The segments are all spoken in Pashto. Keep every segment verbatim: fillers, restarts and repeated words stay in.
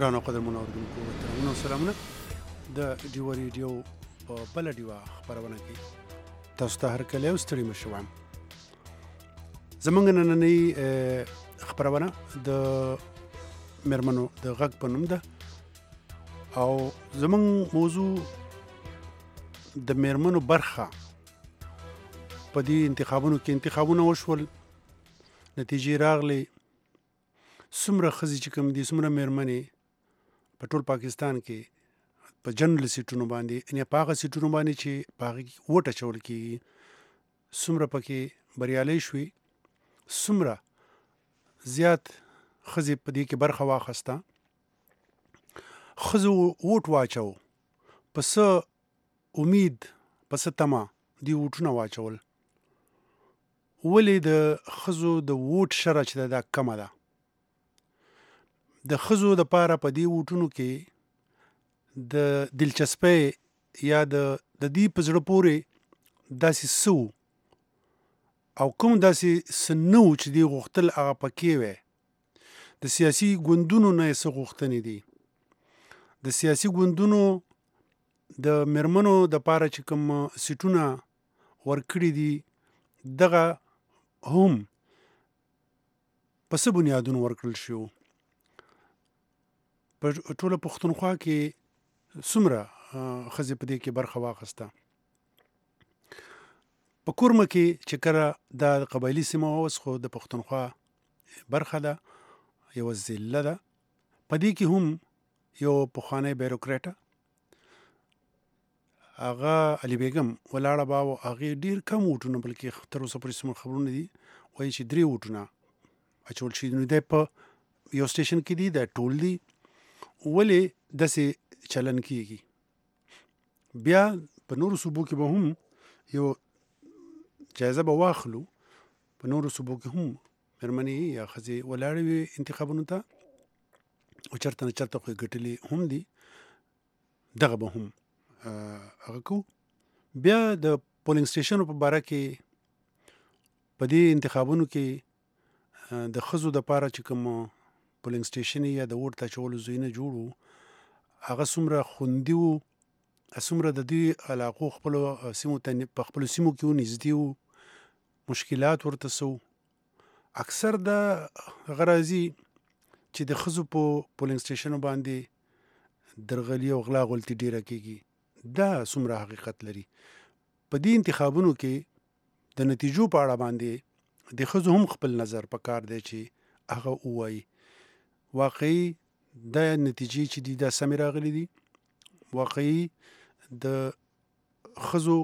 ګرانو قدرمنو اورېدونکو محترمانو سلامونه. د ډیو ریډیو په بله ډیوه خپرونه کې تاسو ته هرکلی او ستړي مه شوم. زموږ نننۍ خپرونه د میرمنو د غږ په نوم ده او زموږ موضوع د میرمنو برخه په دې انتخابونو کې انتخابونه وشول، نتیجې راغلې، څومره ښځې چې کوم دي څومره میرمنې په ټول پاکستان کې په جنرال سیټونو باندې یعنې په هغه سیټونو باندې چې په هغې کې ووټ اچول کېږي څومره پکې بریالۍ شوې، څومره زیات ښځې په دې کې برخه واخیسته. ښځو ووټ واچو، په څه امید په څه تمه دوی ووټونه واچول. ولې د ښځو د ووټ شره چې ده دا کمه ده؟ د ښځو دپاره په دې ووټونو کې د دلچسپۍ یا د د دې په زړه پورې داسې څه وو او کوم داسې څه نه وو چې دوی غوښتل هغه پکې وی. د سیاسي ګوندونو نه یې څه غوښتنې دي، د سیاسي ګوندونو د میرمنو دپاره چې کوم سیټونه ورکړي دي دغه هم په څه بنیادونو ورکړل شوي. په ټوله پښتونخوا کې څومره ښځې په دې کې برخه واخیسته. په کورمه کې چې کله دا قبایلي سیمه وه، اوس خو د پښتونخوا برخه ده، یوه ضلع ده. په دې کې هم یو پخوانی بیروکریټه هغه علي بیګم ولاړه به او هغې ډېر کم ووټونه، بلکې تر اوسه پورې څومره خبرونه دي وایي چې درې ووټونه اچول شوي. نو دی په یو سټیشن کې دي، دا ټول دي. ولې داسې چلن کېږي؟ بیا په نورو صوبو کې به هم یو جایزه به واخلو، په نورو صوبو کې هم مېرمنې یا ښځې ولاړې وي انتخابونو ته او چېرته نه چېرته خو یې ګټلې هم دي، دغه به هم هغه کوو. بیا د پولینګ سټیشنو په باره کې په دې انتخابونو کې د ښځو دپاره چې کوم پولینګ سټیشن یا د ووټ اچولو ځایونه جوړ وو هغه څومره خوندي وو، څومره د دې علاقو خپلو سیمو ته په خپلو سیمو کې وو، نږدې وو، مشکلات ورته څه وو. اکثر دا هغه راځي چې د ښځو په پولینګ سټیشنو باندې درغلي او غلا غلطي ډېره کېږي. دا څومره حقیقت لري؟ په دې انتخابونو کې د نتیجو په اړه باندې د ښځو هم خپل نظر پکار دی چې هغه ووایي واقعي دا نتیجې چې دي دا سمې راغلي دي، واقعي د ښځو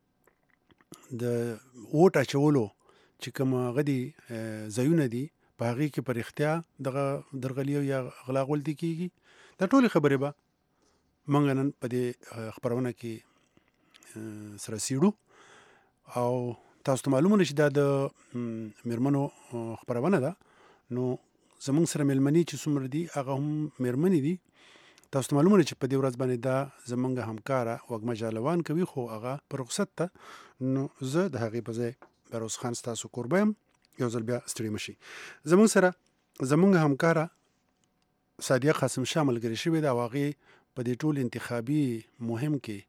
د ووټ اچولو چې کوم هغه دي ځایونه دي په هغې کې په رښتیا دغه درغلي او یا غلا غلطي کېږي. دا ټولې خبرې به موږ نن په دې خپرونه کې سره څېړو او تاسو ته معلومه ده چې دا د میرمنو خپرونه ده. نو زموږ سره میلمنې چې څومره دي هغه هم میرمنې دي. تاسو ته معلومه ده چې په دې ورځ باندې دا زموږ همکاره وږمه جالوان کوي، خو هغه په رخصت ده. نو زه د هغې په ځای بهروز خان ستاسو کوربه یم. یو ځل بیا ستړي مه شئ. زموږ سره زموږ همکاره سادیه قاسم شاه ملګرې شوې ده او هغې په دې ټول انتخابي مهم کې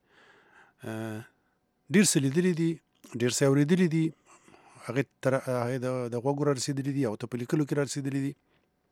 ډېر څه لیدلي دي، ډېر څه اورېدلي دي، هغې تر هغې د غوږو را رسېدلي دي او ته په لیکلو کې را رسېدلي دي.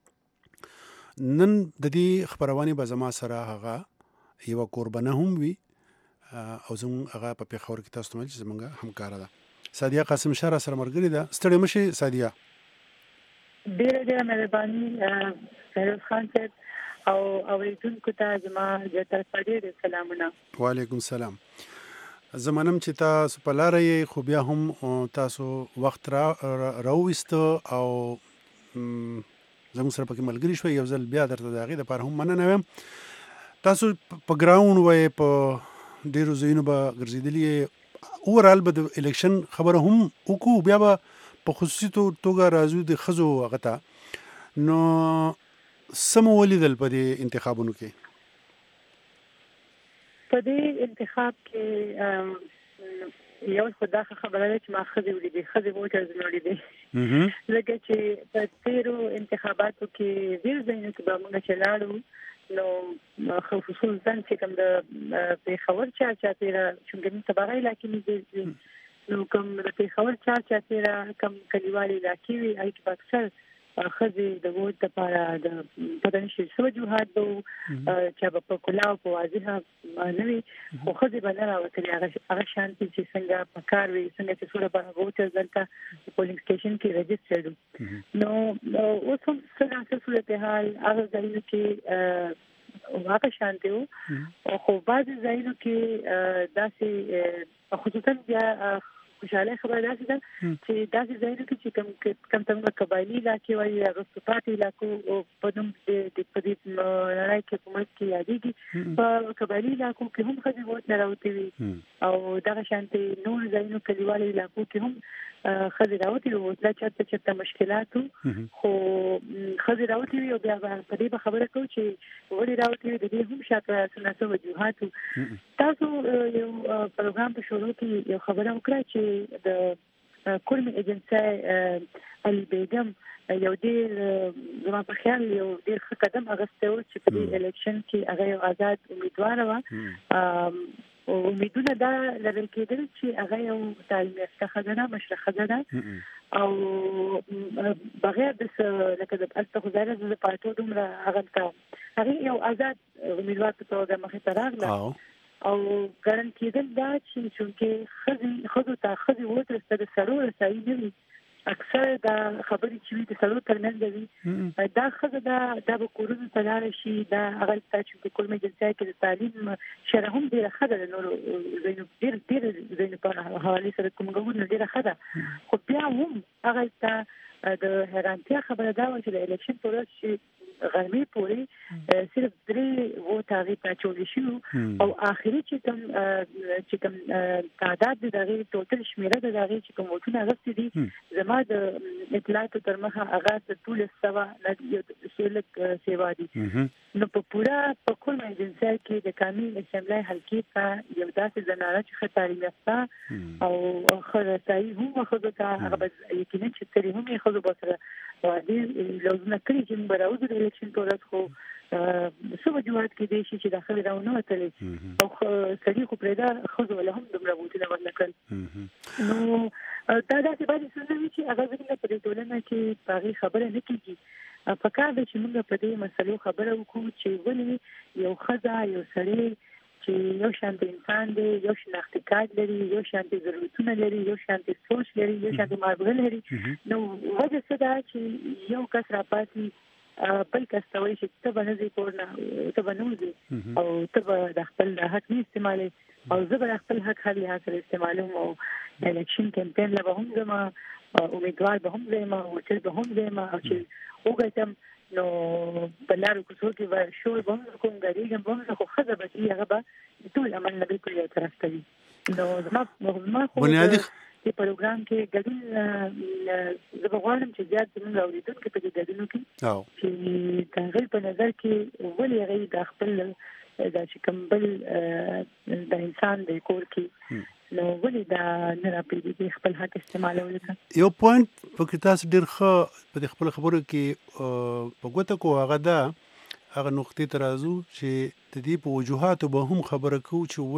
نن د دې خپرونې به زما سره هغه یوه کوربنه هم وي او زموږ هغه په پېښور کې تاسو ته ویل چې زموږ همکاره ده. سادیه قاسم شاه را سره ملګرې ده. ستړې مه شئ سادیه. ډېره ډېره مهرباني بهروز خان صاحب او اورېدونکو ته زما د طرفه ډېر سلامونه. وعلیکم سلام. زه منم چې تاسو په لاره یې، خو بیا هم تاسو وخت را راوویسته او زموږ سره پکې ملګري شوئ. یو ځل بیا درته د هغې دپاره هم مننه وایم. تاسو په ګراوند وئ، په ډېرو ځایونو به ګرځېدلي یې. اوورال به د الیکشن خبره هم وکړو، بیا به په خصوصي توګه راځو د ښځو هغه ته. نو څه مو ولیدل په دې انتخابونو کې؟ په دې انتخاب کې یو خو دا خبره ده چې ما ښځې ولیدې، ښځې ووټرز مې ولیدې، ځکه چې په تېرو انتخاباتو کې ډېرو ځایونو کې به موږ چې لاړو نو خصوصا چې کوم د پیښور چا چاپیره چې کوم تبعي علاقې دي نو کوم د پیښور چا چاپیره کوم کلیوالي علاقې وي هغه په اکثر خزي د ووټ لپاره د پدنشي سوجوهات دو چې په کلاو په واضحه نوي خو خزي باندې راوتلي هغه شانتي چې څنګه په کار وي څنګه چې سوره په ووټ ځلته پولینګ سټیشن کې ريجسترډ نو اوس هم څنګه صورت حال هغه ځای کې واقع شانتي او خو بعض ځایونو کې داسې خصوصا بیا خوشاله خبره ده چې داسې ځایونه کې چې کم کم څنګه قبایلی علاقې وایي هغه صفات علاقو په نوم د پدې لړۍ کې په ملک کې یادېږي په قبایلی علاقو کې هم خځې ووټ نه راوتي وي او دغه شانتي نور ځایونو کلیوالي علاقو کې هم خځې راوتي وي دا چاته چاته مشکلات خو خځې راوتي وي او بیا په دې خبره کوي چې ولې راوتي وي د دې هم شاته سناسو وجوهات تاسو یو پروګرام په شروع کې یو خبره وکړه چې د کورمي ایجنسي علي بیگم یو ډیر زما په خیال یو ډیر ښه قدم اخیستی و چې په دې الیکشن کې هغه یو آزاد امیدوار و او امیدونه دا لرل کېدل چې هغه یو تعلیم یافته ښځه مشره ښځه او بغیر د لکه د الته غزاره د پاتو دومره هغه هغه یو آزاد امیدوار په توګه مخې ته راغله او ګران کېدل دا چې چې خزي خزو ته خزي وته د سرور رسایي نه وي اکثر دا خبرې چې د سرور ترمنځ وي دا خزه دا د کورونو ته لاړ شي دا هغه چې په کول مجلسای کې د تعلیم شره هم ډیره خزه نور زینو ډیر ډیر زینو په حواله سره کوم غوډه ډیره خزه خو بیا هم هغه ته د حیرانتیا خبره دا و چې د الیکشن پر ورځ غرمې پورې صرف درې ووټ هغه ته چول شو او اخري چې کوم چې کوم تعداد د دغه ټوټل شمیره د دغه چې کوم وټونه غوښتي دي زما د اطلاعات تر مخه هغه د ټول سوا د سیلک سیوا دي نو په پورا په کول ایجنسي کې د قانون اسمبلی حلقې ته یو داسې زنانه چې تعلیم یافته او خرڅای هم خو دا هغه یقینا چې ترې هم خو به سره دې لوزنه کړی چې براوځي د الیکشن پروسس خو سمه جوړات کې دي چې داخله راونه وتلې او سړي خو پرېدا خو له هم دومره بوتله ورنکل نو دا داسې باندې څنګه چې هغه څنګه په ټولنه کې پاري خبره نه کیږي په کار د چې موږ په دې مسلو خبره وکړو چې ولې یو خزا یو سړی چې یو شان د انسان دی یو شناختی کارت لري یو شان د ضرورتونه لري یو شان د سوچ لري یو شان د مارګل لري نو وجه څه ده چې یو کس را پاتې بل کس ته وایي چې ته باندې پورنه ته باندې او ته د خپل حق نه استعمالي او زه به خپل حق هر لحاظ سره استعمالوم او الیکشن کمپاین له هم زما امیدوار به هم زما او چې به هم زما او چې وګورم نو بلارو کوڅو کې به شور به هم کوم غریګم به هم خو خزه به هغه به ټول عمل نه بالکل یو طرف ته نو زما ما خو بنیادی په پروګرام کې ګډون زه غواړم چې زیات زموږ اوریدونکو په دې ګډون کې او چې تغیر په نظر کې ولې غي د خپل د چې کوم بل د انسان د کور کې نو ولې دا نه راپېږي خپل حق استعمالول یو پوینټ په کې تاسو ډېر ښه په خپل خبرو کې په ګوته کو هغه دا هغه نقطې ترازو چې د دې په وجوهاتو به هم خبره کوو چې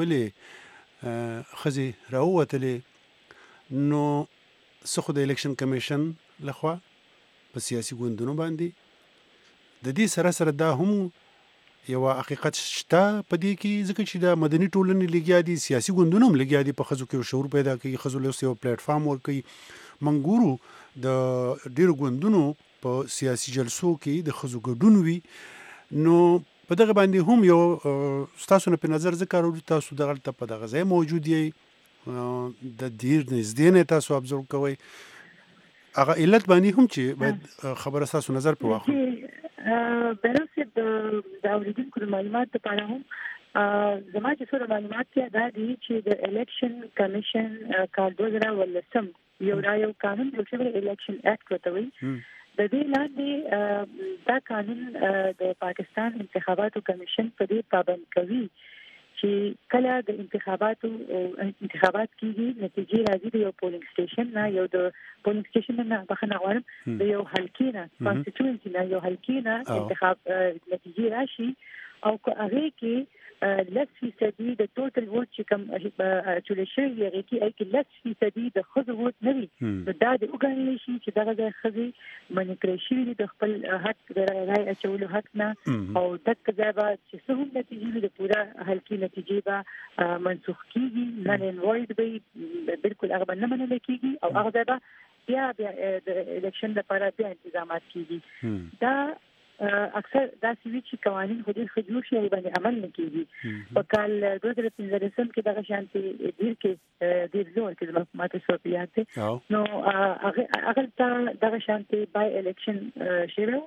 ولې خزي راووتلې نو څه خو د الیکشن کمیشن لخوا په سیاسي ګوندونو باندې د دې سره سره دا هم یو حقیقت شته په دې کې ځکه چې د مدني ټولنې لګیا دي سیاسي ګوندونه هم لګیا دي په خزو کې شعور پیدا کوي خزو له یو پلیټ فارم ورکوي منګورو د ډیرو ګوندونو په سیاسي جلسو کې د خزو ګډون وي نو په دغه باندې هم یو تاسو نه په نظر ذکر تاسو دغه په دغه ځای موجود یې د ډیر نږدې نه تاسو ابزرو کوي هغه علت باندې هم چې باید خبره تاسو نظر په واخلو برسه د اوریدونکو معلومات لپاره هم زما چې څو معلومات کې دا دي چې د الیکشن کمیشن کال دوه زره ولسم یو را یو قانون جوړ شوی الیکشن اکټ وتوي د دې لاندې دا قانون د پاکستان انتخاباتو کمیشن په دې پابند کوي چې کله د انتخاباتو انتخابات کیږي نتیجې راځي د یو پولینګ سټیشن نه یو د پولینګ سټیشن نه بخښنه غواړم د یو حلقې نه کانسټیټوئنسي نه یو حلقې نه انتخاب نتیجې راشي او هغه کې لس فیصدي د ټوټل ووټ چې کوم اچول شي هغه کې اې کې لس فیصدي د خود ووټ نه وي نو دا د وګڼل شي چې دغه د خزي منکرې شي د خپل حق د رائے اچول حق نه او دک ځای چې څه هم نتیجې د پورا حلقي نتیجې به منسوخ کیږي نه انوایډ به بالکل هغه نه منل کیږي او هغه به بیا بیا د الیکشن لپاره بیا انتظامات کیږي دا اکثر دا سوي چې قوانين خو دې خجور شي باندې عمل نه کیږي په کال دوه هزار پنځه کې دغه شانتي ډیر کې ډیر زور کې د ماته صوفیات نو هغه هغه دغه شانتي بای الیکشن شیرو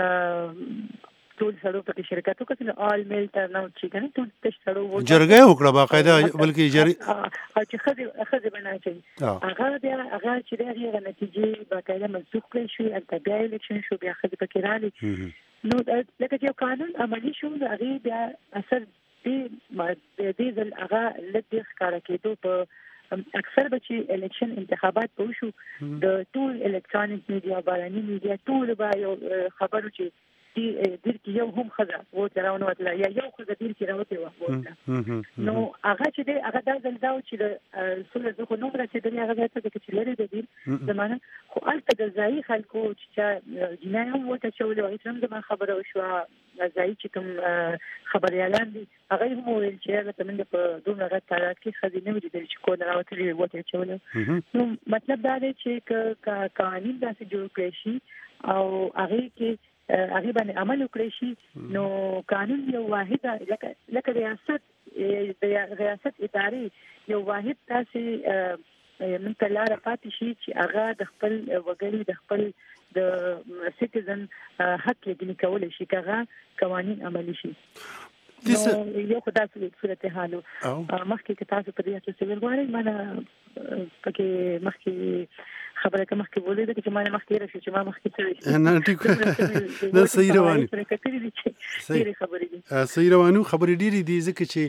ټول سړو په شرکت وکړي آل میل ترن اوټ چې کنه ټول تش سړو جرګه وکړه باقاعده بلکې جرګه او چې خدي خدي بناچي هغه بیا هغه چې دغه نتیجې باقاعده منسوخ کړي شو انت بیا الیکشن شو بیا خدي پکې رالي نو لکه چې قانون عملی شو هغه بیا اثر دې دې ځل هغه لږ ښکارا کېدو په اکثر بچي الیکشن انتخابات پوښو د ټول الکترونیک میډیا باراني میډیا ټول به خبرو چې دیر کې یو هم خزه ووټ راوونه وتله یا یو خزه دیر کې راوته و نو هغه چې دی هغه د زلداو چې د سولې د نوم رسیدلی هغه ته چې لري د دې زمانه خو البته د ځای خلکو چې جنایي هم وته چولې وایي چې زما خبره وشو ځای چې کوم خبريالان دي هغه هم ویل چې هغه تمنګ په دوه غټ تاریخ کې خزینه وجود لري چې کو نه راوته وته چولې نو مطلب دا دی چې قوانين داسې جوړ کړی شي او هغه کې هغه باندې عمل وکړي شي نو قانون یو واحد لکه لکه ریاست د ریاست اداري یو واحد تاسو من تلاره پاتې شي چې هغه د خپل وګړي د خپل د سټیزن حق لګنی کول شي هغه قوانين عملي شي نو یو خدای سره صورت حالو مخکې کې تاسو په دې چې څه ویل مانه پکې مخکې خبره کوم مخکې ولې د چې مانه مخکې راشي چې ما مخکې څه نه ټیک نه صحیح رواني صحیح خبرې دي صحیح روانو خبرې ډېری دي ځکه چې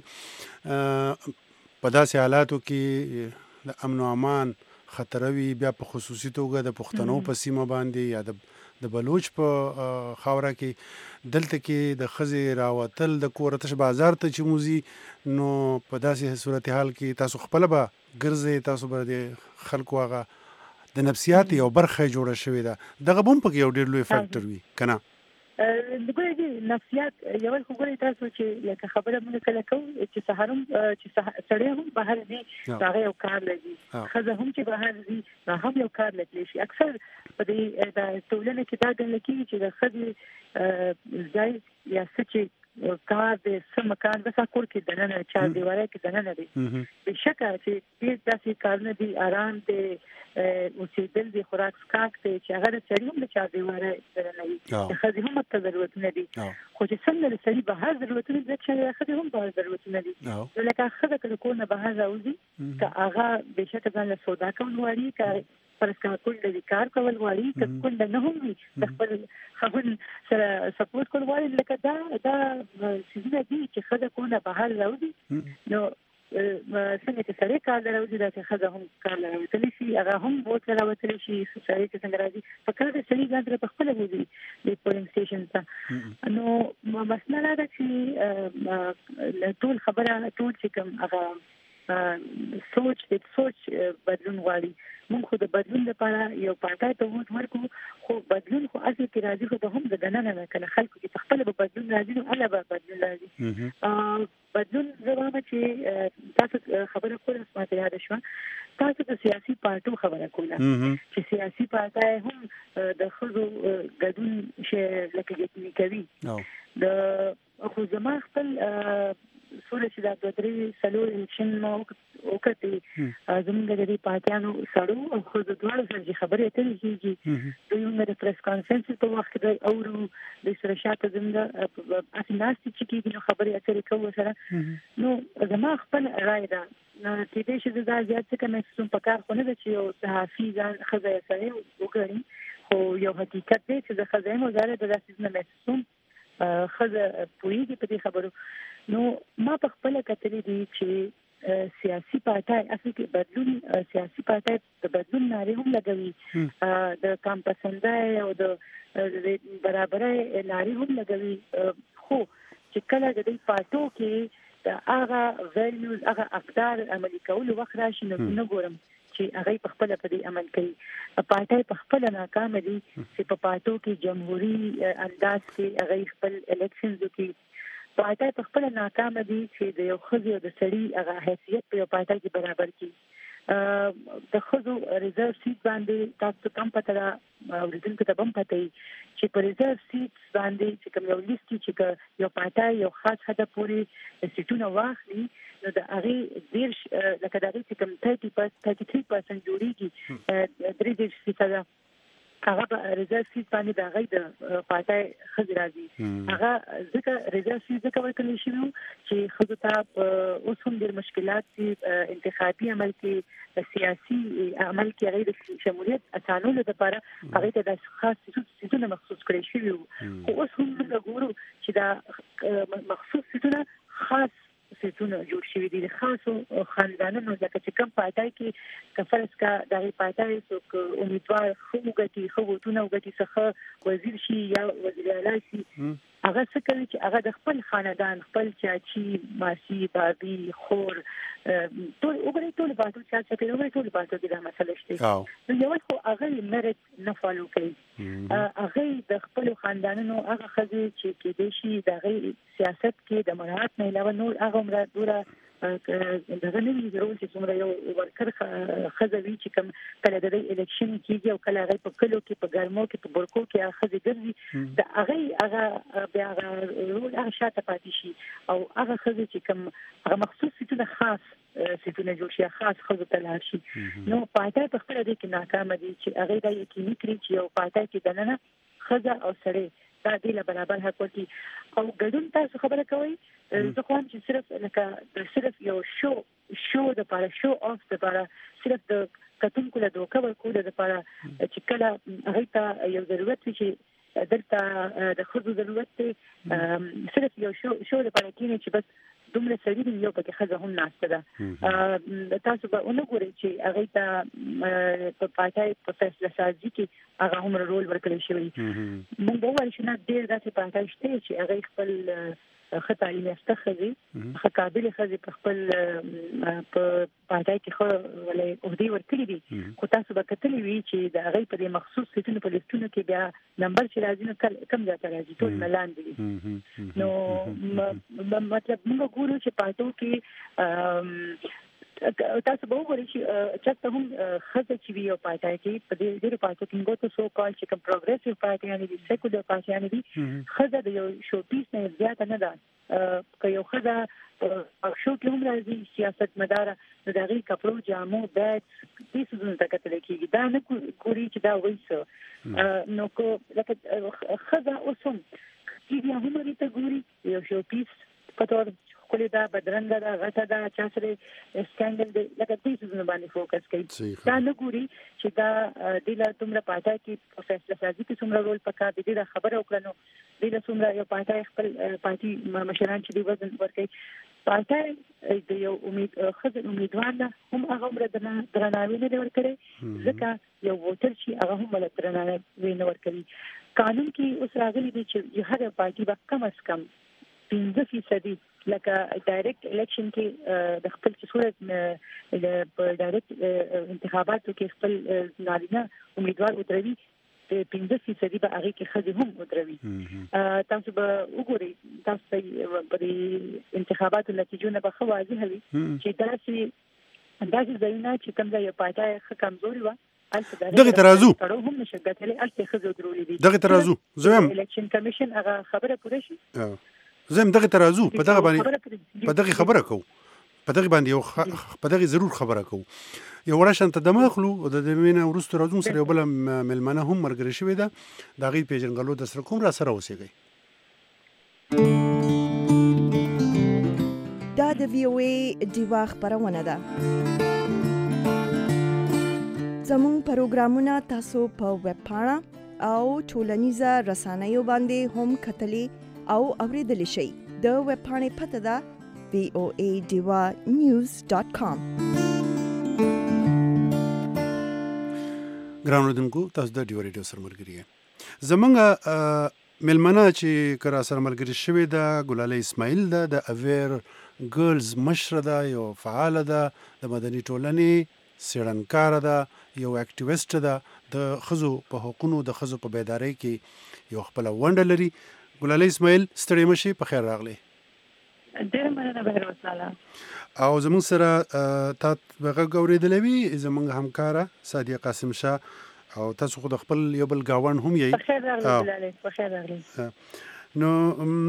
په داسې حالاتو کې د امن او امان خطروي بیا په خصوصي توګه د پښتنو په سیمه باندې یا د د بلوچ په خاوره کې دلته کې د خزې راوتل د کورتش بازار ته چې موزي نو په داسې صورتحال کې تاسو خپل به ګرځي تاسو به د خلکو هغه د نفسیات یو برخه جوړه شوې ده دغه بم په یو ډېر لوی فیکټر وي کنه دغه دي نفسیات یو خو ګوري تاسو چې لکه خبره مونږ کله کوو چې سهارم چې سړی هم بهر دي هغه یو کار لګي خزه هم چې بهر دي هم یو کار لګي شي اکثر په دې د ټولنې کې دا ګڼل کېږي چې د خزه ځای یا سچې کار د سمکان د سکول کې دننه چا دیواره کې دننه دي بشکه چې دې داسې کارونه دي آرام دي او چې دل دي خوراک سکاک ته چې هغه سړي هم چا دیواره دننه دي خزه هم ته ضرورت نه دي خو چې څنګه سړي به هر ضرورت نه دي چې خزه هم به ضرورت نه دي لکه خزه کله کو نه به راوځي که هغه بشکه ځان له سودا کول واري که پر کول د کار کول واري که کول نه هم وي د خپل خپل سره سپورټ کول واري لکه دا دا سیزنه دي چې خزه کو نه بهر راوځي نو څنګه چې سړی کار راوځي دا چې خزه هم کار راوځي شي هغه هم بوت راوځي شي سړی چې څنګه راځي فکر دې سړی ځان په خپل وځي د پولینګ سټیشن ته نو مسله دا چې ټول خبره ټول چې کوم هغه سوچ د سوچ بدلون غواړي موږ خو د بدلون لپاره یو پارټای ته ووټ ورکو خو بدلون خو اصل کې راځي خو به هم د دننه نه کنه خلکو چې خپل به بدلون راځي نو الله به بدلون راځي بدلون زموږ چې تاسو خبره کوله سمته یاد شو تاسو د سیاسي پارټو خبره کوله چې سیاسي پارټای هم د خلکو ګډون شي لکه یتنی کوي د خو زما خپل سورې چې دا د درې سلو الیکشن مو وکړي زموږ د دې پارټیانو سړو او خو د دوه ځل خبرې اترې کیږي دوی موږ د پریس کانفرنس په وخت کې اورو د سره شاته زموږ اسناست چې کیږي نو خبرې اترې کوو سره نو زما خپل رائے ده نو چې دې چې دا زیات څه کوم څه په کار خو نه ده چې یو صحافي ځان خزه سره وګړي خو یو حقیقت دی چې د خزه وزارت د داسې نه محسوم خزه پوریږي په دې خبرو نو ما په خپل کتلې دي چې سیاسي پارټای اصل کې بدلون سیاسي پارټای د بدلون ناره هم لګوي د کام پسندای او د برابرۍ ناره هم لګوي خو چې کله د دې پاتو کې د هغه ویلیوز هغه افکار عملي کول وخت راشي نو نه ګورم چې هغه په خپل په دې عمل کوي. پارټي په خپل ناکام دي چې په پاتو کې جمهوریت انداز کې هغه خپل الیکشنز کې پارټي په خپل ناکام دي چې د یو خزي او د سړي هغه حیثیت په پارټي کې برابر کړي. د خزو ریزرو سیټ باندې تاسو کم پته را ورته ته هم پته چې په ریزرو سیټ باندې چې کوم یو لیست چې یو پارټي یو خاص هدف پوري سیټونه واخلي نو د هغه ډیر لکه دا چې کوم thirty percent جوړیږي درې دېرش فیصد هغه په ریزرو سیټ باندې د هغه د پارټي خزي راځي. هغه ځکه ریزرو سیټ ځکه ورکړل شي چې خزو ته اوس هم ډیر مشکلات دي انتخابي عمل کې سیاسي عمل کې هغه د شمولیت اسانولو لپاره هغه ته د خاص سیټونه مخصوص کړی شي. خو اوس هم موږ ګورو چې دا مخصوص سیټونه خاص سیټونه جوړ شوي دي د خاصو خاندانونو لکه چې کوم پارټي کې کفرس کا د پارټي څوک امیدوار خو وګټي خو وټونه وګټي څخه وزیر شي یا وزیر اعلی شي هغه څه کوي چې هغه د خپل خاندان خپل چاچی ماسی بابي خور ټول وګړي ټول پاتو چې څه کوي ټول پاتو د مسله شته نو یو خو هغه مریټ نه فالو کوي هغه د خپل خاندانونو هغه خزي چې کې دي شي د سیاست کې د مراعات نه علاوه نور هغه عمره دوره دغه نه ویل چې څومره یو ورکر خزوي چې کوم کله د الیکشن کېږي او کله هغه په کلو کې په ګرمو کې په برکو کې هغه ګرځي د هغه هغه بیا رول هغه شاته پاتې شي او هغه خزي چې کوم هغه مخصوص څه خاص سیټونه جوړ شي خاص خزو ته لاړ شي نو پاتې په خپل دې کې ناکام دي چې هغه د یقیني کړی چې یو پاتې کې دننه خزه او سړی دا دی له برابر حق ورتي او ګډون تاسو خبره کوي زه خو هم چې صرف لکه صرف یو شو شو د لپاره شو اف د لپاره صرف د کتونکو له دوکه ورکول د لپاره چې کله هغه ته یو ضرورت چې دلته د خزو ضرورت دی صرف یو شو شو د لپاره کې چې بس دومره سړي یو پکې خزه هم ناشته ده تاسو به ونګورئ چې هغه ته په پاتای په فیصله سازي کې هغه هم رول ورکړی شوی موږ به وایو چې نه ډېر داسې پاتای شته چې هغه خپل خطالي مستخري خقابل خزي په خپل په پاتای کې خو ولې اوږدي ورکړي دي خو تاسو به کتلی وی چې د هغه په مخصوص سیټونو په لیستونو کې بیا نمبر چې راځي نو کم ځای راځي ټول ملان دي نو مطلب موږ ګورو چې پاتو کې تاسو به وګورئ چې چاته هم خزه چې وی او پاتای کې په دې ډېر پاتو کې موږ سو کال چې کوم پروګریسیو پارټي یعنی د سیکولر پارټي یعنی دي خزه د یو شو پیس نه زیات نه ده که یو خزه او شو کې هم راځي سیاست مدار د دغه کپړو جامو بیت دې څه ته کتل کېږي دا نه ګوري چې دا وایي نو کو لکه خزه اوسم چې هم لري ته ګوري یو شو پیس پټور کله دا بدرنګ دا غټه دا چا سره سکینډل دی لکه دې څه باندې فوکس کوي دا نه ګوري چې دا د لا تمره پاتای کې فیصله سازي کې څومره رول پکا دي دا خبره وکړنو د لا څومره یو پاتای خپل پارټي مشران چې دی وزن ورکړي پاتای د یو امید خزر امیدوار نه هم هغه عمر درناوی نه ورکړي ځکه یو ووټر چې هغه هم ول درناوی نه ورکړي قانون کې اوس راغلي دي چې هر پارټي به کم از کم پنځه فیصد لکه ډایرکټ الیکشن کې د خپل صورت په ډایرکټ انتخاباتو کې خپل نارینه امیدوار ودروي پنځه فیصد به هغه کې خځې هم ودروي تاسو به وګورئ تاسو په انتخاباتو نتیجو نه به خو واضح وي چې داسې اندازې ځایونه چې کوم ځای پاتای ښه کمزوري و دغه ترازو هم نشه ګټلې الته خځو درولې دي دغه ترازو زم الیکشن کمیشن هغه خبره پوره شي زم دغه ترازو په دغه باندې په دغه خبره کو په دغه باندې یو خ... په دغه ضرور خبره کو یو ورشن ته دماغلو د دمینه ورستو راځو سره یو بل ملمنه هم مرګري شوی دا د غي پیژنګلو د سره کوم را سره اوسېږي دا د وی او ای دیوا خبرونه ده زموږ پروګرامونه تاسو په ویب پاڼه او ټولنیزه رسنیو باندې هم کتلی او اوریدل شي د ویب پاڼې پته ده وی او ای دیوا نیوز ډاٹ کام ګرانو دنکو تاسو د ډیو ریډیو سره مرګري زمونږ ملمنه چې کرا سره ملګری شوې ده ګلاله اسماعیل ده د اویر ګرلز مشره ده، یو فعاله ده، د مدني ټولنې څېړنکاره ده، یو اکټیویسټ ده، د ښځو په حقونو د ښځو په بیدارۍ کې یو خپله ونډه لري. ګلاله اسماعیل ستړې مشي، په خیر راغلی. ډېره مننه بهروز لاله. او زموږ سره تا غږ اورېدلی وي زموږ همکاره سادیه قاسم شاه، او تاسو خو د خپل یو بل ګاونډ هم یې. په خیر راغلی ګلاله، په خیر راغلی. نو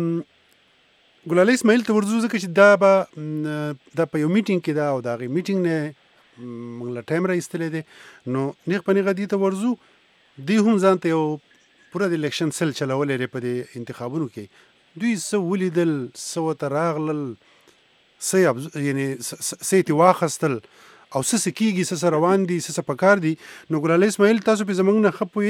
ګلاله اسماعیل ته ورځو ځکه چې دا به دا په یو میټینګ کې ده او د هغې میټینګ نه موږ له ټایم راایستلی دی، نو نیغ په نیغه دې ته ورځو. دوی هم ځان ته یو پوره د الیکشن سل چلولی دی په دې انتخابونو کې. دوی څه ولیدل، څه ورته راغلل، څه یعنې څه یې ترې واخیستل او څه څه کېږي، څه څه روان دي، څه څه پکار دي. نو ګلاله اسماعیل تاسو پې زموږ نه ښه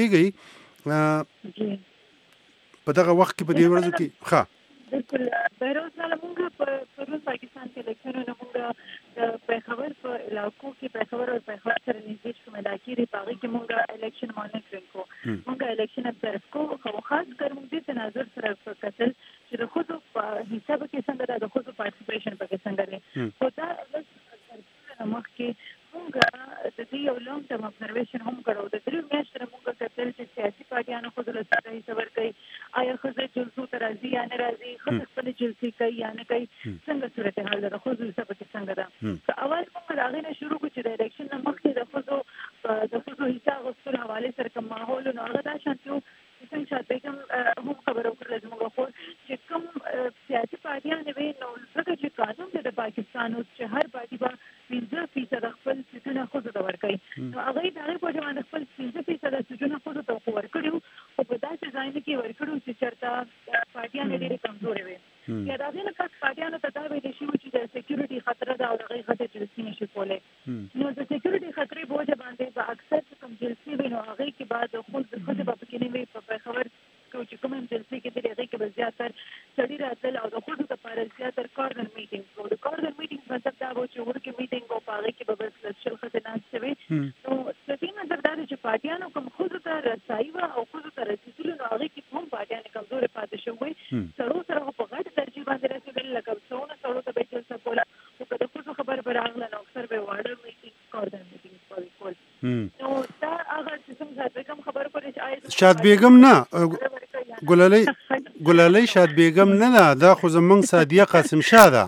پوهېږئ په دغه وخت کې په دې ورځو کې. ښه بالکل بهروز لاله، مونږ په پروس پاکستان کې الیکشنونه مونږ د پیښور په علاقو کې پیښور او پیښور سره نږدې کوم علاقې دي، په هغې کې مونږ الیکشن مانیټرینګ کوو، مونږ الیکشن ابزرو کوو. خو خاص کر مونږ دې تناظر سره کتل چې د ښځو په حصه پکې څنګه ده، د ښځو پارټیسپیشن پکې څنګه دی. خو دا لږ مخکې مونږ د دې یو لانګ ټرم ابزرویشن هم کړو. د درېو میاشتو نه مونږ کتل چې سیاسي پارټیانو ښځو له څخه حصه ورکوي، آیا ښځه جلسو ته راځي یا نه راځي، ښځه خپلې جلسې کوي یا نه کوي، څنګه صورتحال ده، د ښځو حصه پکې څنګه ده. که اول مونږ د هغې نه شروع کړو چې د الیکشن نه مخکې د ښځو د ښځو حصه اخیستلو حوالې سره کوم ماحول و، نو هغه دا شانتي و چې څنګه شاد بیګم هم خبره وکړله زموږ خور چې کوم سیاسي پارټیانې وې، نو ځکه چې قانون دی د پاکستان اوس چې هر پارټي به پنځه فیصده خپل سیټونه ښځو ته ورکوي، نو هغوی د هغې په وجه باندې خپل پنځه فیصده سیټونه ښځو ته خو ورکړي، خو په داسې ځایونو کې ورکړي چې چېرته پارټیانې ډېرې کمزورې وې. یا د هغې نه پس پارټیانو ته دا ویلې شوي چې د سیکیورټي خطره ده او د هغې ښځې جلسې نشي کولی. نو د سیکیورټي خطرې په وجه باندې به اکثر چې کوم جلسې وي، نو هغې کې به د ښځې به پکې نه وي. په پیښور چې کوم هم جلسې کېدلې هغې کې به زیاتر سړي راتلل او د ښځو دپاره زیاتر کارنر میټینګ و. د کارنر میټینګ مطلب دا و چې وړوکې میټینګ و، په هغې کې به بس لس شل ښځې ناستې وې. نو د دې نظر دا دی چې پارټیانو کوم ښځو ته رسایي وه او ښځو ته رسېدلو، نو هغې کې هم پارټیانې کمزورې پاتې شوې. سړو سره خو په غټ ترجیح باندې رسېدل، لکه څونه سړو ته به یې جلسه کوله، خو که د ښځو خبره به راغله نو اکثر به یې واړه میټینګ کارنر میټینګ به یې کول. نو دا هغه چې څنګه شاد بیګم خبره کړې چې آیا شاد بیګم نه ګلالۍ ګلالۍ شاد بیګم نه ده، دا خو زموږ سادیه قاسم شاه ده.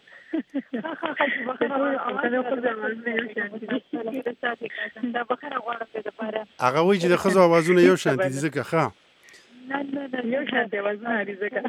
هغه وایي چې د ښځو اوازونه یو شانتي دي ځکه. ښه نه نه نه یو شانتي اوازونه دي ځکه.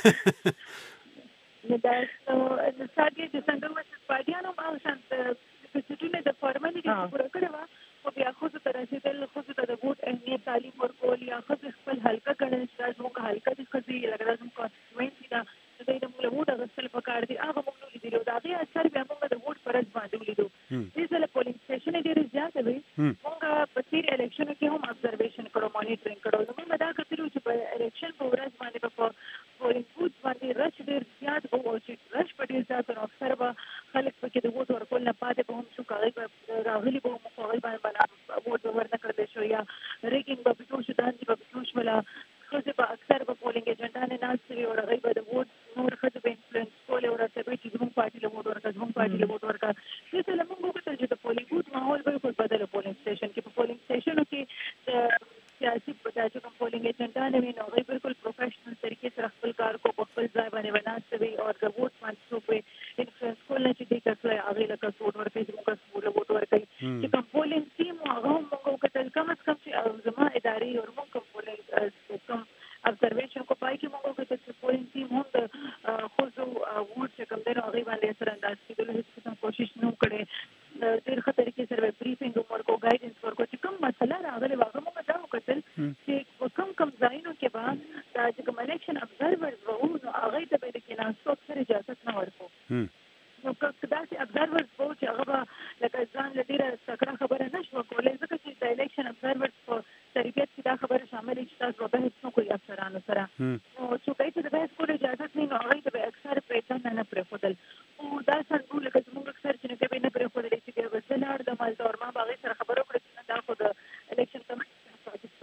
نو دا سادیه چې څنګه وایي چې پارټیانو هم هغه شان سیټونه د فارمالټي پوره کړې وه، خو بیا ښځو ته رسېدل، ښځو ته د ووټ اهمیت تعلیم ورکول، یا ښځې خپل حلقه ګڼل چې دا زموږ حلقه دي ښځې، لکه دا زموږ کانسټیټوینسي ده، د دوی د موږ له ووټ اخیستل پکار دي، هغه موږ نه لیدلي. د هغې اثر بیا موږ د ووټ په ورځ باندې ولیدو. دې ځله پولینګ سټیشنې ډېرې زیاتې وې. موږ په تېر الیکشنو کې هم ابزرویشن کړو، مانیټرینګ کړو. نو موږ دا کتلو چې په الیکشن په ورځ باندې به په پولینګ بوث باندې رش ډېر زیات به و، چې رش به ډېر زیات و، نو اکثر به خلک پکې د ووټ ورکول نه پاتې به هم شو، که هغوی به راغلي به هم خو هغوی باندې به ووټ به ورنه کړلی شو، یا ریګینګ به پکې وشو، داندې به پکې وشوله. ښځې به اکثر به پولینګ ایجنټانې ناستې وي او هغوی به د ووټ نور ښځې به انفلوئنس کولې او راته به وایي چې زموږ پارټي له ووټ ورکړه، زموږ پارټي له ووټ ورکړه. دې ځله موږ وکتل چې د پولینګ بوث ماحول بالکل بدل و. پولینګ سټیشن کې په پولینګ سټیشنو کې د سیاسي دا چې کوم پولینګ ایجنټانې وي، نو هغوی بالکل پروفیشنل طریقې سره خپل کار کو، په خپل ځای باندې به ناستې وي او د ووټ باندې څوک به انفلوئنس کول نه چې دې کس له هغې له کس ووټ ورکوي، زموږ کس له ووټ ورکوي. چې کوم پولینګ ټیم و هغه هم موږ وکتل، کم از کم چې زما ادارې او موږ کوم پولینګ کوم ابزرویشن کو پای کې موږ وکتل چې پولینګ ټیم هم د ښځو ووټ چې کوم دی نو هغې باندې اثر انداز کېدلو هېڅ قسم کوشش نه کړی. ډېر ښه طریقې سره به بریفینګ هم ورکړو، ګایډنس ورکړو. چې کوم مسله راغلې وه هغه موږ دا وکتل چې په کوم کوم ځایونو کې به دا چې کوم الیکشن ابزرورز به وو، نو هغوی ته به د کېناستو اکثر اجازت نه ورکړو. نو که داسې ابزرورز به وو چې هغه به لکه ځان له ډېره تکړه خبره نه شوه کولی، ځکه چې د الیکشن ابزرورز په تربیت کې دا خبره شامل چې تاسو به بحث نه کوئ افسرانو سره. نو څوک ته د بحث کولو اجازت نه وي، نو هغوی ته به اکثر پرېږدنه نه پرېښودل. خو دا سنګو لکه زموږ اکثر چې نه کوي نه پرېښودلی چې بیا به زه لاړم هلته او ما به هغې سره خبره وکړه چې نه دا خو د الیکشن کمیشن پاکستان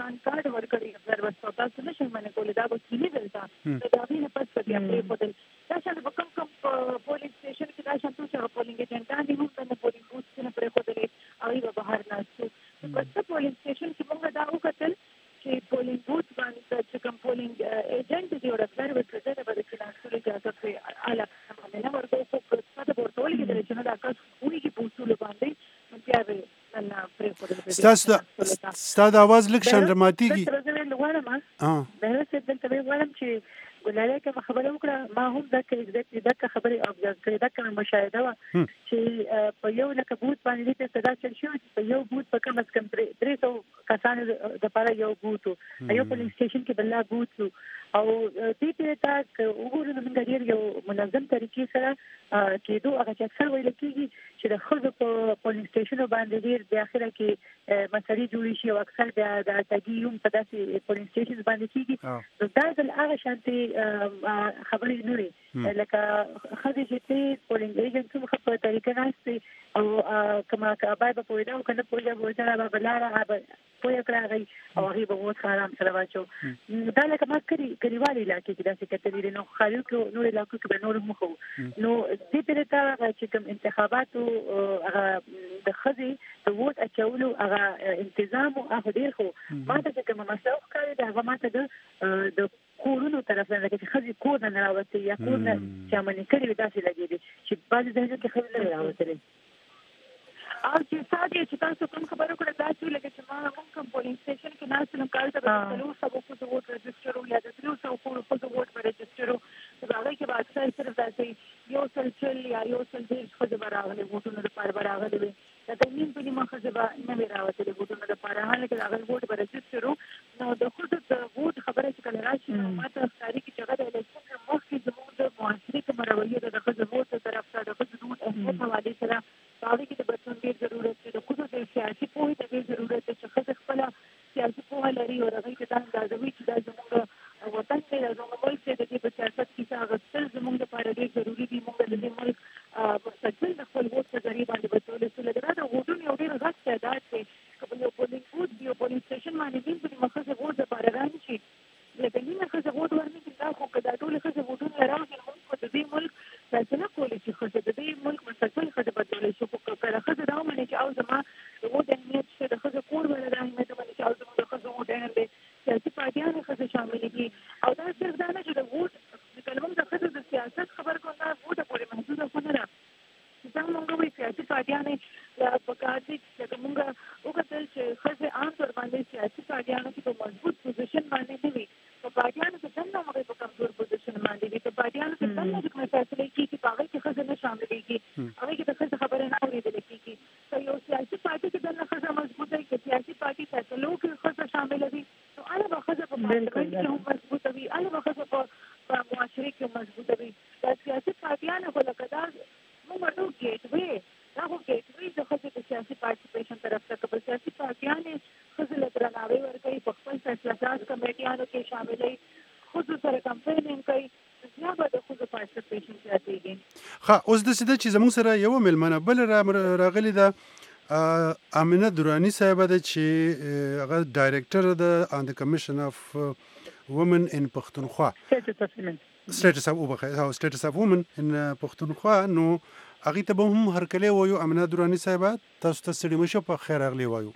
ځان کارت ورکړي پر وسو تاسو نشئ باندې کولای دا به کینی دلته دا به نه پس په دې په دل دا چې په کوم کوم پولیس سټیشن کې دا چې تاسو پولینګ ایجنټان دي موږ د پولینګ بوث کې نه پرې کوله او به بهر ناسو په پولیس سټیشن کې موږ دا وکړل چې پولینګ بوث باندې چې کوم پولینګ ایجنټ دی او رسمي ورته به د فینانسي اجازه په اعلی باندې نه ورته په څه د ورتول کې د چې دا کس وایي چې بوثول باندې بیا به نه پرې کوله ستاسو ستاسو आवाज لک شندرماتيږي اه به څه دلته وایم چې ګلالۍ کوم خبره وکړه ما هم دا کې دا خبره ابزرو کړې دا کوم مشاهده و چې په یو لکه بوت باندې د صدا چل شو چې په یو بوت په کم از کم درې سو کسانو د لپاره یو بوت یو پولیس سټیشن کې بل بوت او دې ته تا وګورئ موږ ډیر یو منظم طریقې سره چې دوه هغه چې اکثر ویل کېږي چې د خلکو په پولیس سټیشن باندې ډیر د اخره کې مسلې جوړې شي او اکثر د تګیوم په داسې پولیس سټیشن باندې کېږي دا د هغه شانتي خبرې نوري لکه خدای چې پولینګ ایجنټ څه په طریقه ناشته او کما کابای په پوهه او کنه پوهه به وځه به لاره به پوهه کړی او هغه به وڅ خرام سره واچو دا لکه ما کړی کلیوالي علاقې کې داسې کتلې نو خالو کې نور علاقو کې به نور مخو نو دې تر ته چې کوم انتخابات هغه د خزي د ووټ اچولو هغه تنظیم او هغه ډیر خو ما ته کوم مسله وکړه دا هغه ما ته د کورونو طرف نه چې خزي کور نه راوځي یا کور نه چې منې کړی داسې لګېدي چې بعض ځایونو کې خزي نه راوځي او چې ساده چې تاسو کوم خبرو کړه دا چې لکه چې ما هم کوم پولیس سټیشن کې ناس نو کار ته به نو سبو کو ووټ رجسټر یا د تلو سو کو کو ووټ رجسټر دا هغه کې بعد څه صرف داسې یو څل چل یا یو څل ډیر خو د براغله ووټونو لپاره براغله وي دا د نیم په نیمه خزبه نه وی راوته د ووټونو لپاره هغه کې هغه ووټ رجسټر نو د خود د ووټ خبره چې کله راشي نو ماته ښکاری کې چې د الیکشن مخکې زموږ د معاشري کوم رویه د خزو ووټ طرف ته د خزو ووټ اهمیت حواله سره هغه کې د بچو ډیر ضرورت دی د خود د سیاسي پوهې د ډیر ضرورت دی چې خزه خپل سیاسي پوهه لري او هغه کې دا اندازوي چې دا زموږ وطن دی زموږ ملک دی د دې په سیاست کې هغه څه زموږ لپاره ډیر ضروری دی موږ د دې ملک مستقبل د خپل ووټ په ذریعہ باندې بچول سره دا د ووټونو یو ډیر غټ تعداد دی چې یو پولیس بوت یو پولیس سټیشن باندې د مخزه ووټ لپاره راشي لکه نیمه خزه ووټ ورنکې دا خو کدا ټول خزه ووټونه راوځي موږ د دې ملک فیصله کولی چې خزه د دې ملک مستقبل خزه بدلول شي خو کله خزه دا ومني چې او زما د ووټ اهمیت چې د خزه کور ولا د اهمیت باندې چې او زما د خزه ووټ اهمیت سیاسي پارټیانو خزه شامل دي او دا صرف دا نه چې د ووټ کله موږ د خزه د سیاست خبر کوو دا ووټ پورې محدود خو نه ده دا موږ وایي سیاسي پارټیانو یا پکاتي چې موږ وکړل چې خزه عام تور باندې سیاسي پارټیانو کې په مضبوط پوزیشن باندې نه وي په پارټیانو کې څنګه موږ په کمزور پوزیشن باندې وي په پارټیانو کې څنګه چې فیصله کوي چې هغه کې خزه نه شامل دي هغه کې د خزه خبره نه اورېدل کېږي که یو سیاسي پارټي کې د خزه مضبوطه کې سیاسي پارټي فیصلو کې خزه شامل دي نو اله به خزه په پارلمان کې هم مضبوطه وي اله به خزه په معاشري کې مضبوطه وي د سیاسي پارټیانو په لکه موږ نو ګیټ وي دا خو ګیټ وي د خزه د سیاسي پارټیسپیشن طرف ته په سیاسي پارټیانو خزه له درناوي ورکوي په خپل فیصله ساز کمیټیانو کې شاملې خود سره کمپاینینګ کوي بیا به د خود پارټیسپیشن زیاتېږي ښه اوس د سده چې زموږ سره یو ملمنه بل راغلی ده امینه درانی صاحب ده چې هغه ډایرکټر ده ان د کمیشن اف وومن ان پښتونخوا سټیټس اف وبخه او سټیټس اف وومن ان پښتونخوا نو هغه ته به هم هرکلی وایو امینه درانی صاحب تاسو ته ستړي مشه په خیر اغلی وایو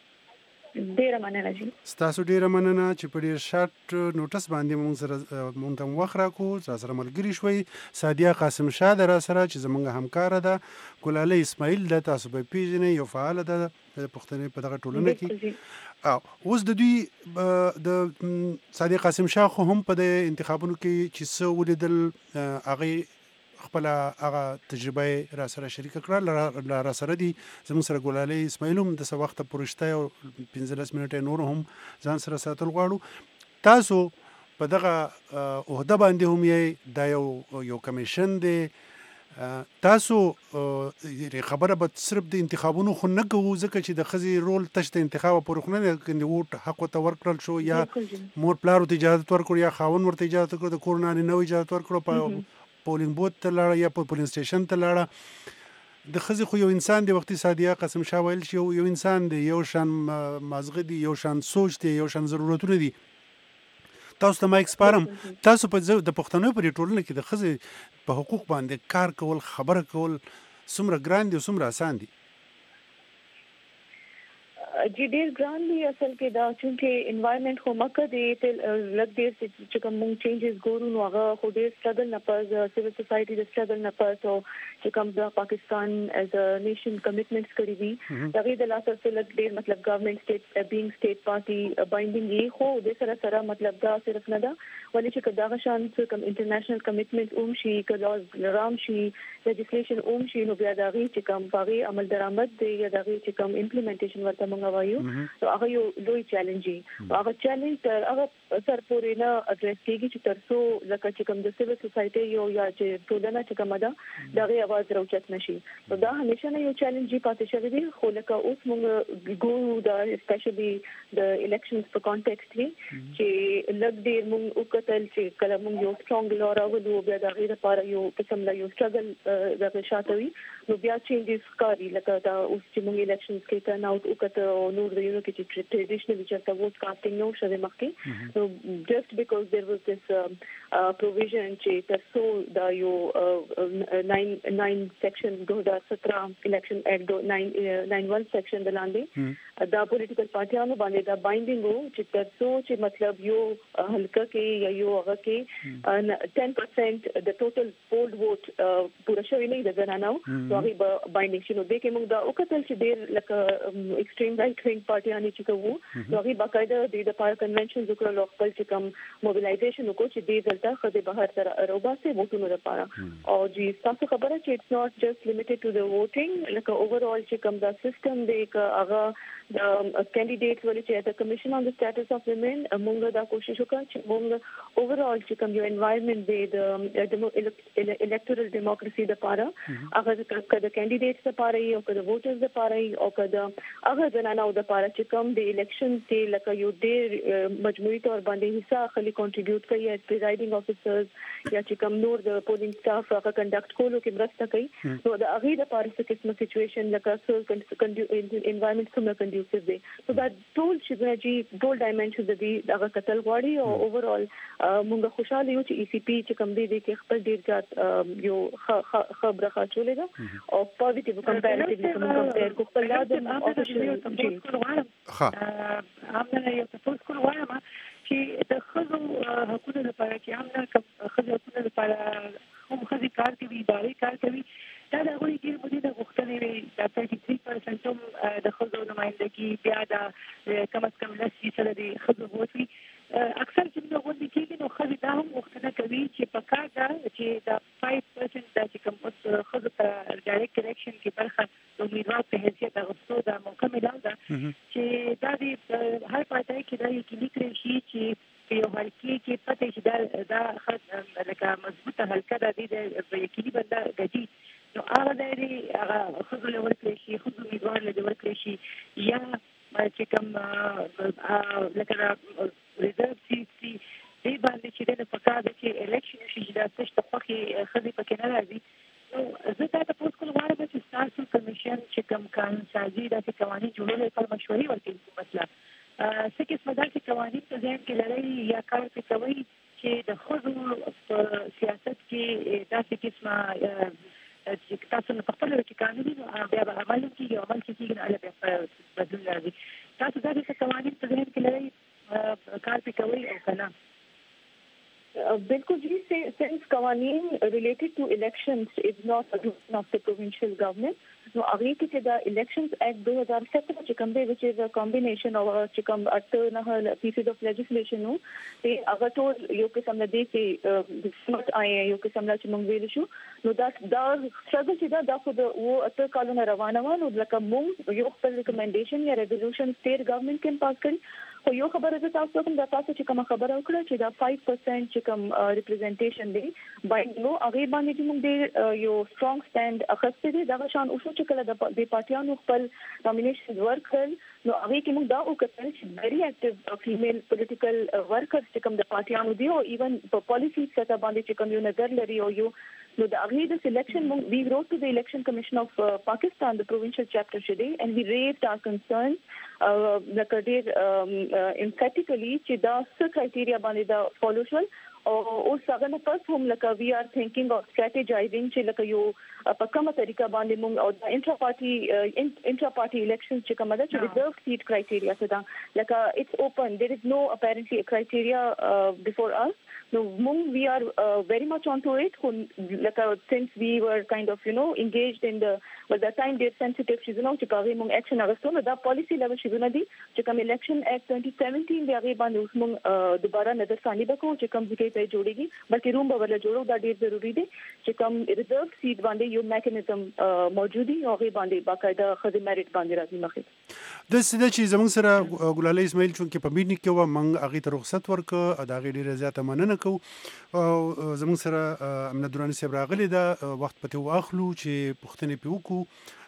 ډیره مننه جی تاسو ډیره مننه چې په ډیر شارټ نوټس باندې مونږ سره مونږ ته وخت راکو سره ملګری شوي سادیا قاسم شاه در سره چې زمونږ همکار ده ګلاله اسماعیل د تاسو په پیژنې یو فعال ده پښتنې په دغه ټولنه کې او اوس د دوی د سادیا قاسم شاه خو هم په د انتخابونو کې چې څه ولیدل هغه خپل هغه تجربه را سره شریک کړه را سره دي زموږ سره ګلاله اسماعیل هم د څه وخت پرشته او پنځلس منټه نور هم ځان سره ساتل غواړو تاسو په دغه عہده باندې هم یې دا یو یو کمیشن دی تاسو خبره به صرف د انتخابونو خو نه کوو ځکه چې د خزي رول تش د انتخاب پورې خو نه د ووټ حق ته ورکړل شو یا مور پلار ته اجازه ورکړو یا خاون ورته اجازه ورکړو د کور نه نه اجازه ورکړو په پولینګ بوت ته لاړه یا په پولینګ سټیشن ته لاړه د ښځې خو یو انسان دی، وختي صادقه قسم شاه ویل چې یو انسان دی، یو شان مازغه دی، یو شان سوچ دی، یو شان ضرورتونه دي. تاسو ته مایک سپارم. تاسو په د پښتنو په ټولنه کې د ښځې په حقوق باندې کار کول، خبره کول څومره ګران دي او څومره آسان دي؟ جی ډیر ګران دی اصل کې دا چې انوایرنمنت خو مکه دی ته لګ ډیر چې کوم چینجز ګورو نو هغه خو ډیر سټرګل نه پز سیویل سوسایټي د سټرګل نه پز او چې کوم د پاکستان ایز ا نیشن کمټمنټس کړی دي دا غي د لاسه سره لګ ډیر مطلب ګورنمنت سټیټ بینګ سټیټ پارټي بایندینګ یې خو د سره سره مطلب دا صرف نه دا ولې چې دا شان کوم انټرنیشنل کمټمنټ اوم شي کله رام شي لیجسلیشن اوم شي نو بیا دا غي چې کوم باغی عمل درآمد دی یا دا غي چې کوم امپلیمنټیشن ورته موږ وایو نو هغه یو لوی چیلنج دی. هغه چیلنج تر هغه سر پورې نه اډریس کیږي چې تر څو لکه چې کوم د سیویل سوسایټي یو یا چې ټولنه چې کومه ده دا غي आवाज راوچت نشي. نو دا همیشه نه یو چیلنج دی پاتې شوی دی. خو لکه اوس موږ ګورو دا اسپیشلی د الیکشنز په کانټیکسټ کې چې لګ ډیر موږ وکتل چې کله موږ یو سترونګ لور راغلو بیا دا غي لپاره یو قسم لا یو سټرګل د شاتوي نو بیا چینجز کاری لکه دا اوس چې موږ الیکشنز کې ټرن اوټ وکړو نور د یو کې چې ټریډیشنلی چې ووټ کاسټینګ نو شوه مخکې نو جست بیکاز دیر واز دس پروویژن چې تاسو دا یو ناین سیکشن دو هزار سترہ الیکشن ایکټ ناین ون سیکشن د لاندې دا پولیټیکل پارټیانو باندې دا بایندینګ وو چې تاسو چې مطلب یو حلقه کې یا یو هغه کې ټین پرسنٹ د ټوټل پولډ ووټ پورا شوی نه د زنانو نو هغه بایندینګ شنو د کې موږ دا وکتل چې ډیر لکه ایکستریم رائټ وینګ پارټیانو چې کوو نو هغه باقاعده د لپاره کنونشن وکړل او خپل چې کوم موبلایزیشن وکړو چې دې دلته خدای بهر تر روباسه ووټونو لپاره او جی تاسو خبره چې اټس ناٹ جست لیمیټډ ټو د ووټینګ لکه اوورال چې کوم دا سیستم دی ک هغه د کینډیډیټس ولې چې د کمیشن آن د سټیټس اف ویمن موږ دا کوشش وکړو چې موږ اوورال چې کوم یو انوایرنمنت دی د الکټورل ډیموکراسي لپاره هغه د کینډیډیټس لپاره او د ووټرز لپاره او د هغه زنانو لپاره چې کوم د الیکشن کې لکه یو ډیر مجموعي تور باندې حصہ خلی کنټریبیوټ کوي از پریزایډینګ افیسرز یا چې کوم نور د پولینګ سټاف هغه کنډکټ کولو کې مرسته کوي نو د هغه لپاره څه قسمه سچويشن لکه سو انوایرنمنت څومره conducive دی so that ټول چې چې ټول ډایمنشنز دي هغه کتل غواړي او اوورال موږ خوشاله یو چې ای سی پی چې کوم دی کې خپل ډیر زیات یو خبره خاطولې ده او پوزټیو کمپیریټیولی کوم کمپیر کو خپل لازم افیشل ها امنه یو تاسو کول وایم چې د خزو حقوقو لپاره چې امنه خزو حقوقو لپاره هم خزي کار کوي اداري کار کوي دا د غوړي کې مودي د غوښتنې وي دا thirty three percent هم د خزو نمائندګي بیا د کم از کم لسی سره د خزو ووټ وي اکثر چې موږ غوښتل کېږي نو خزي دا هم غوښتنه کوي چې په کار دا چې دا five percent د چې کوم خزو په ډایرکټ الیکشن کې برخه د امیدوار په حیثیت غوښتو دا موقع ملال ده چې دا د هر پاتای کې دا یو کې لیکل شي چې په یو حلقې کې پته چې دا دا خاص لکه مضبوطه حلقه ده د یقیني بنده غږی نو هغه دی هغه خزو له ورکړي شي خزو امیدوار له ورکړي شي یا چې کوم لکه ریزرو سیټ سي دی باندې چې د پکا د چې الیکشن شي دا څه ته پخې خزي پکې نه راځي نو زه دا تاسو کول غواړم چې تاسو کمیشن چې کوم قانون سازي د قوانين جوړولو لپاره مشورې ورکړي مثلا څه کې سمدا چې قوانين په ځین کې لري یا کار کوي چې د خزو سیاست کې داسې قسمه چې تاسو نه خپل چې قانوني بیا به عمل کیږي عمل کیږي نه له بدل راځي تاسو دا چې قوانين په ځین کې لري کار کوي او کنه بالکل جی since قوانین related to elections is not a domain of the provincial government نو هغه کې چې دا elections act دو ہزار سترہ چې کوم دی which is a combination of چې کوم اته نه pieces of legislation نو ته هغه ټول یو قسم نه دی چې سمت آی یو قسم لا چې موږ ویل شو نو دا دا څنګه چې دا د خو د وو اته کالونه روانه و نو لکه موږ یو خپل ریکمنډیشن یا ریزولوشن سټیټ ګورنمنت کې پاس کړی خو یو خبره ده تاسو کوم د تاسو چې کوم خبره وکړه چې دا five percent چې کوم ریپرزنټیشن دی باندې نو هغه باندې چې موږ د یو سترونګ سټاند اخستې دي دا شان اوسو چې کله د پارټیانو خپل نومینیشن ورکړل نو هغه کې موږ دا وکړل چې very active female political workers چې کوم د پارټیانو دی او ایون په پالیسی سره باندې چې کوم یو نظر لري او یو نو د هغه د سلیکشن مونږ وی wrote to the election commission of uh, Pakistan the provincial chapter today and we raised our concerns uh, the career um, uh, emphatically چې دا څه criteria باندې دا follow شول او اوس هغه نه پس هم لکه we are thinking of strategizing چې لکه یو په کومه طریقه باندې موږ او د انټرا پارټي انټرا پارټي الیکشنز چې کومه ده چې ریزرቭ سیټ کرایټیریا څه ده لکه it's open there is no apparently a criteria uh, before us no موږ we are uh, very much onto it like uh, since we were kind of you know engaged in the but that time they're sensitive چې نو چې پاره موږ اکشن اغستو دا پالیسی لیول شي نه دي چې کوم الیکشن اکټ twenty seventeen دی هغه باندې اوس موږ دوباره نظر ثاني وکړو چې کوم ځای ته جوړیږي بلکې روم به ولا جوړو دا ډیر ضروری دی چې کوم ریزرቭ سیټ باندې یو میکانیزم موجود دی او هغه باندې باقاعده خدای میریټ باندې راځي مخې د سده چې زمونږ سره ګلالي اسماعیل چون کې په میټینګ کې و موږ هغه ته رخصت ورکړه دا غیر ډیره زیاته مننه کوو او زمونږ سره امنه درانی صاحب راغلی دا وخت پته واخلو چې پښتنې پیوکو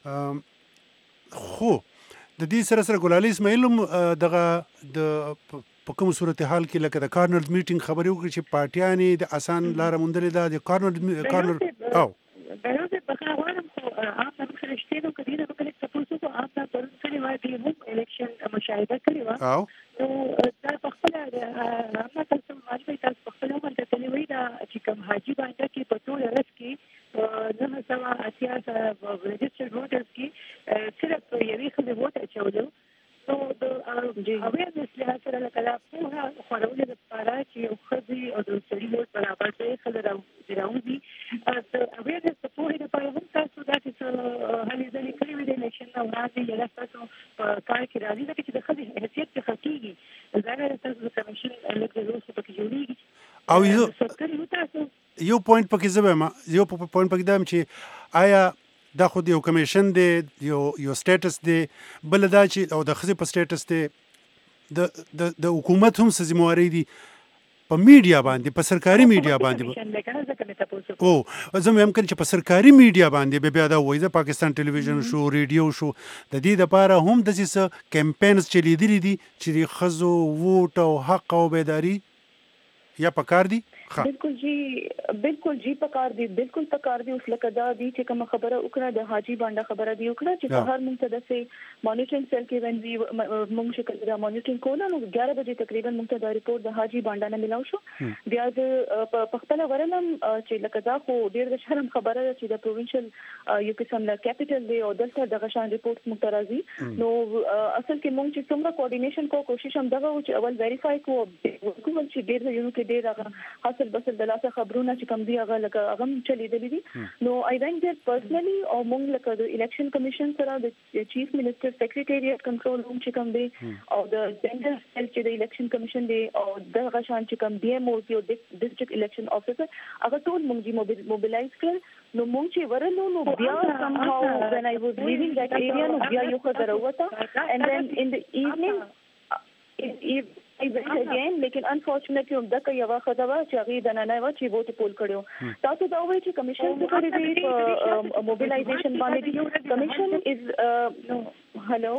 خو د دې سره سره ګلالي اسماعیل دغه د په کوم صورتحال کې لکه د کارنر میټینګ خبرې وکړي چې پارټیانې د اسان لار موندلې ده د کارنر کارنر او بلوزه په غواړم خو عام خرشتي نو کدي نه وکړي تاسو ته عام تاسو سره وایي هم الیکشن مشاهده کړی و او نو دا په خپل عام تاسو ماجبه تاسو په خپل عمر ته تلوي دا چې کوم حاجی باندې کې په ټول رس کې نه سوا اتیا رجستر ووټرز کې صرف یوې خلک ووټ اچولو نو د اویرنس له سره لکه په خورولې لپاره چې یو خزي او د سړي ووټ برابر دی خلک راوځي د اویرنس په پوهې لپاره هم تاسو دا چې هلې ځلې کړې وي د الیکشن نه وړاندې یا تاسو په کار کې راځي ځکه چې د خزي حیثیت څخه کېږي ځکه تاسو د کمیشن الګ روس په کې جوړیږي او یو یو پوینټ پکې زبما یو پوینټ پکې دم چې آیا دا خو یو کمیشن دی یو یو سټیټس دی بل دا چې او د خزي په سټیټس دی د د د حکومت هم سزمواري دي په میډیا باندې په سرکاري میډیا باندې او زموږ هم کله چې په سرکاري میډیا باندې به بیا دا وایي د پاکستان ټلویزیون شو ریډیو شو د دې لپاره هم د څه کمپاینز چلیدلي دي چې د خزو ووټ او حق او بیداری یا پکار دي بالکل جی بالکل جی پکار دی بالکل پکار دی اوس لکه دا دی چې کوم خبره وکړه د حاجی باندې خبره دی وکړه چې هر مونږ ته د سي مانیټرینګ سیل کې ون وی مونږ شکل دا مانیټرینګ کوله نو eleven بجې تقریبا مونږ ته دا ریپورت د حاجی باندې نه ملاو شو بیا د پختله ورنم چې لکه دا خو ډیر د شرم خبره ده چې د پروینشل یو قسم له کیپټل دی او دلته دغه شان ریپورت مونږ ته راځي نو اصل کې مونږ چې څومره کوارډینیشن کو کوشش هم دغه چې اول ویریفای کو کوم چې ډیر یو کې ډیر هغه بسل د لاسه خبرونه چې کوم دی هغه لکه هغه چلیدلې دي نو آی وینټ دیر پرسنلی او موږ لکه د الیکشن کمیشن سره د چیف منسٹر سیکریټریټ کنټرول روم چې کوم دی او د جنرال سیل چې د الیکشن کمیشن دی او د غشان چې کوم ډي ایم او او ډیسټریکټ الیکشن افیسر هغه ټول موږ موبیلایز کړ نو موږ چې ورنو نو بیا somehow when I was leaving that area نو بیا یو خبره وته and then in the evening it I went again لیکن unfortunately هم دغه یو خدای چې هغه د نن نه چې ووټ پول کړو تاسو دا وایي چې کمیشن څه کوي د موبیلایزیشن باندې کمیشن از هلو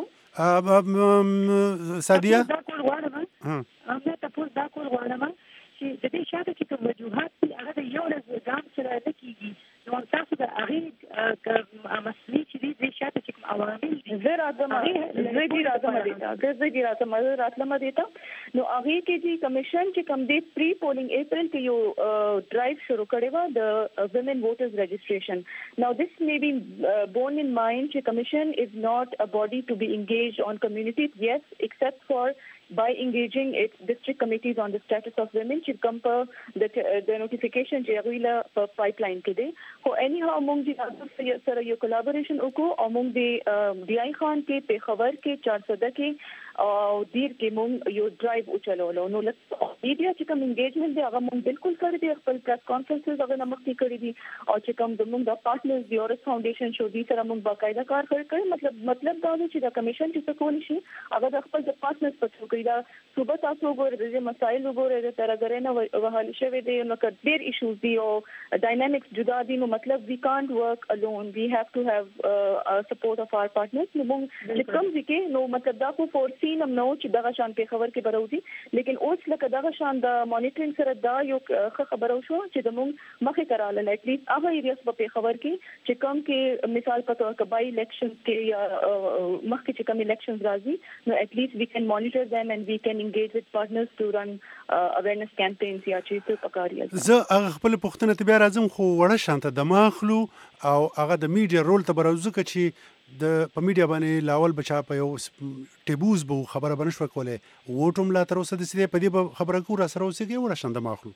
سادیا دا کول غواړم هم تاسو دا کول غواړم چې د دې شاته کې کوم وجوهات دي هغه یو له ځان سره نه کیږي نو تاسو د هغه مسلې چې دې شاته چې کوم عوامل دي زه راځم زه دې راځم دې زه دې راځم راتلم دې ته نو هغه کې چې کمیشن چې کوم دې پری پولینګ اپریل کې یو ډرایو شروع کړی و د ویمن ووټرز رجسٹریشن نو this may be uh, borne in mind چې کمیشن is not a body to be engaged on communities yes except for by engaging its district committees on the status of women چې کوم په د د نوټیفیکیشن چې غویلا په پایپلاین کې دی خو anyhow موږ د سره یو کولابوریشن وکړو او موږ د ډي آی خان کې په خبر کې چار سو کې او دیر کې موږ یو ډرایو وچلولو نو میډیا چې کوم انګیجمنت دی هغه موږ بالکل کړی دی خپل پریس کانفرنسز هغه نمکتي کړی دي او چې کوم د موږ د پارټنرز دی اورس فاونډیشن شو دي سره موږ باقاعده کار کړی مطلب مطلب دا دی چې د کمیشن چې څه کول شي هغه د خپل د پارټنرز په څیر دا صوبه تاسو وګورئ د مسایل وګورئ د ترګرې نه وهل شوی دی نو کډیر ایشوز دی او ډاینامیکس جدا دي نو مطلب we can't work alone we have to have uh, support of our partners نو موږ چې کوم ځکه نو مطلب دا کو فورسي یقین هم نو چې دغه شان په خبر کې بروزي لیکن اوس لکه دغه شان د مانیټرینګ سره دا یو ښه خبره شو چې د موږ مخې کراله اټ لیست هغه ایریاس په خبر کې چې کوم کې مثال په توګه کبای الیکشن کې یا مخکې چې کوم الیکشنز راځي نو اټ لیست وی کین مانیټر them and we can engage with partners to run uh, awareness campaigns یا چې څه پکاري زه هغه خپل پوښتنه ته بیا راځم خو وړه شانته د ماخلو او هغه د میډیا رول ته برازو چې د په میډیا باندې لاول بچا په یو ټیبوز بو خبره بنشو کوله ووټوم لا تر اوسه د سیده په دې خبره کو را سره اوسېږي وړه شانته ماخلو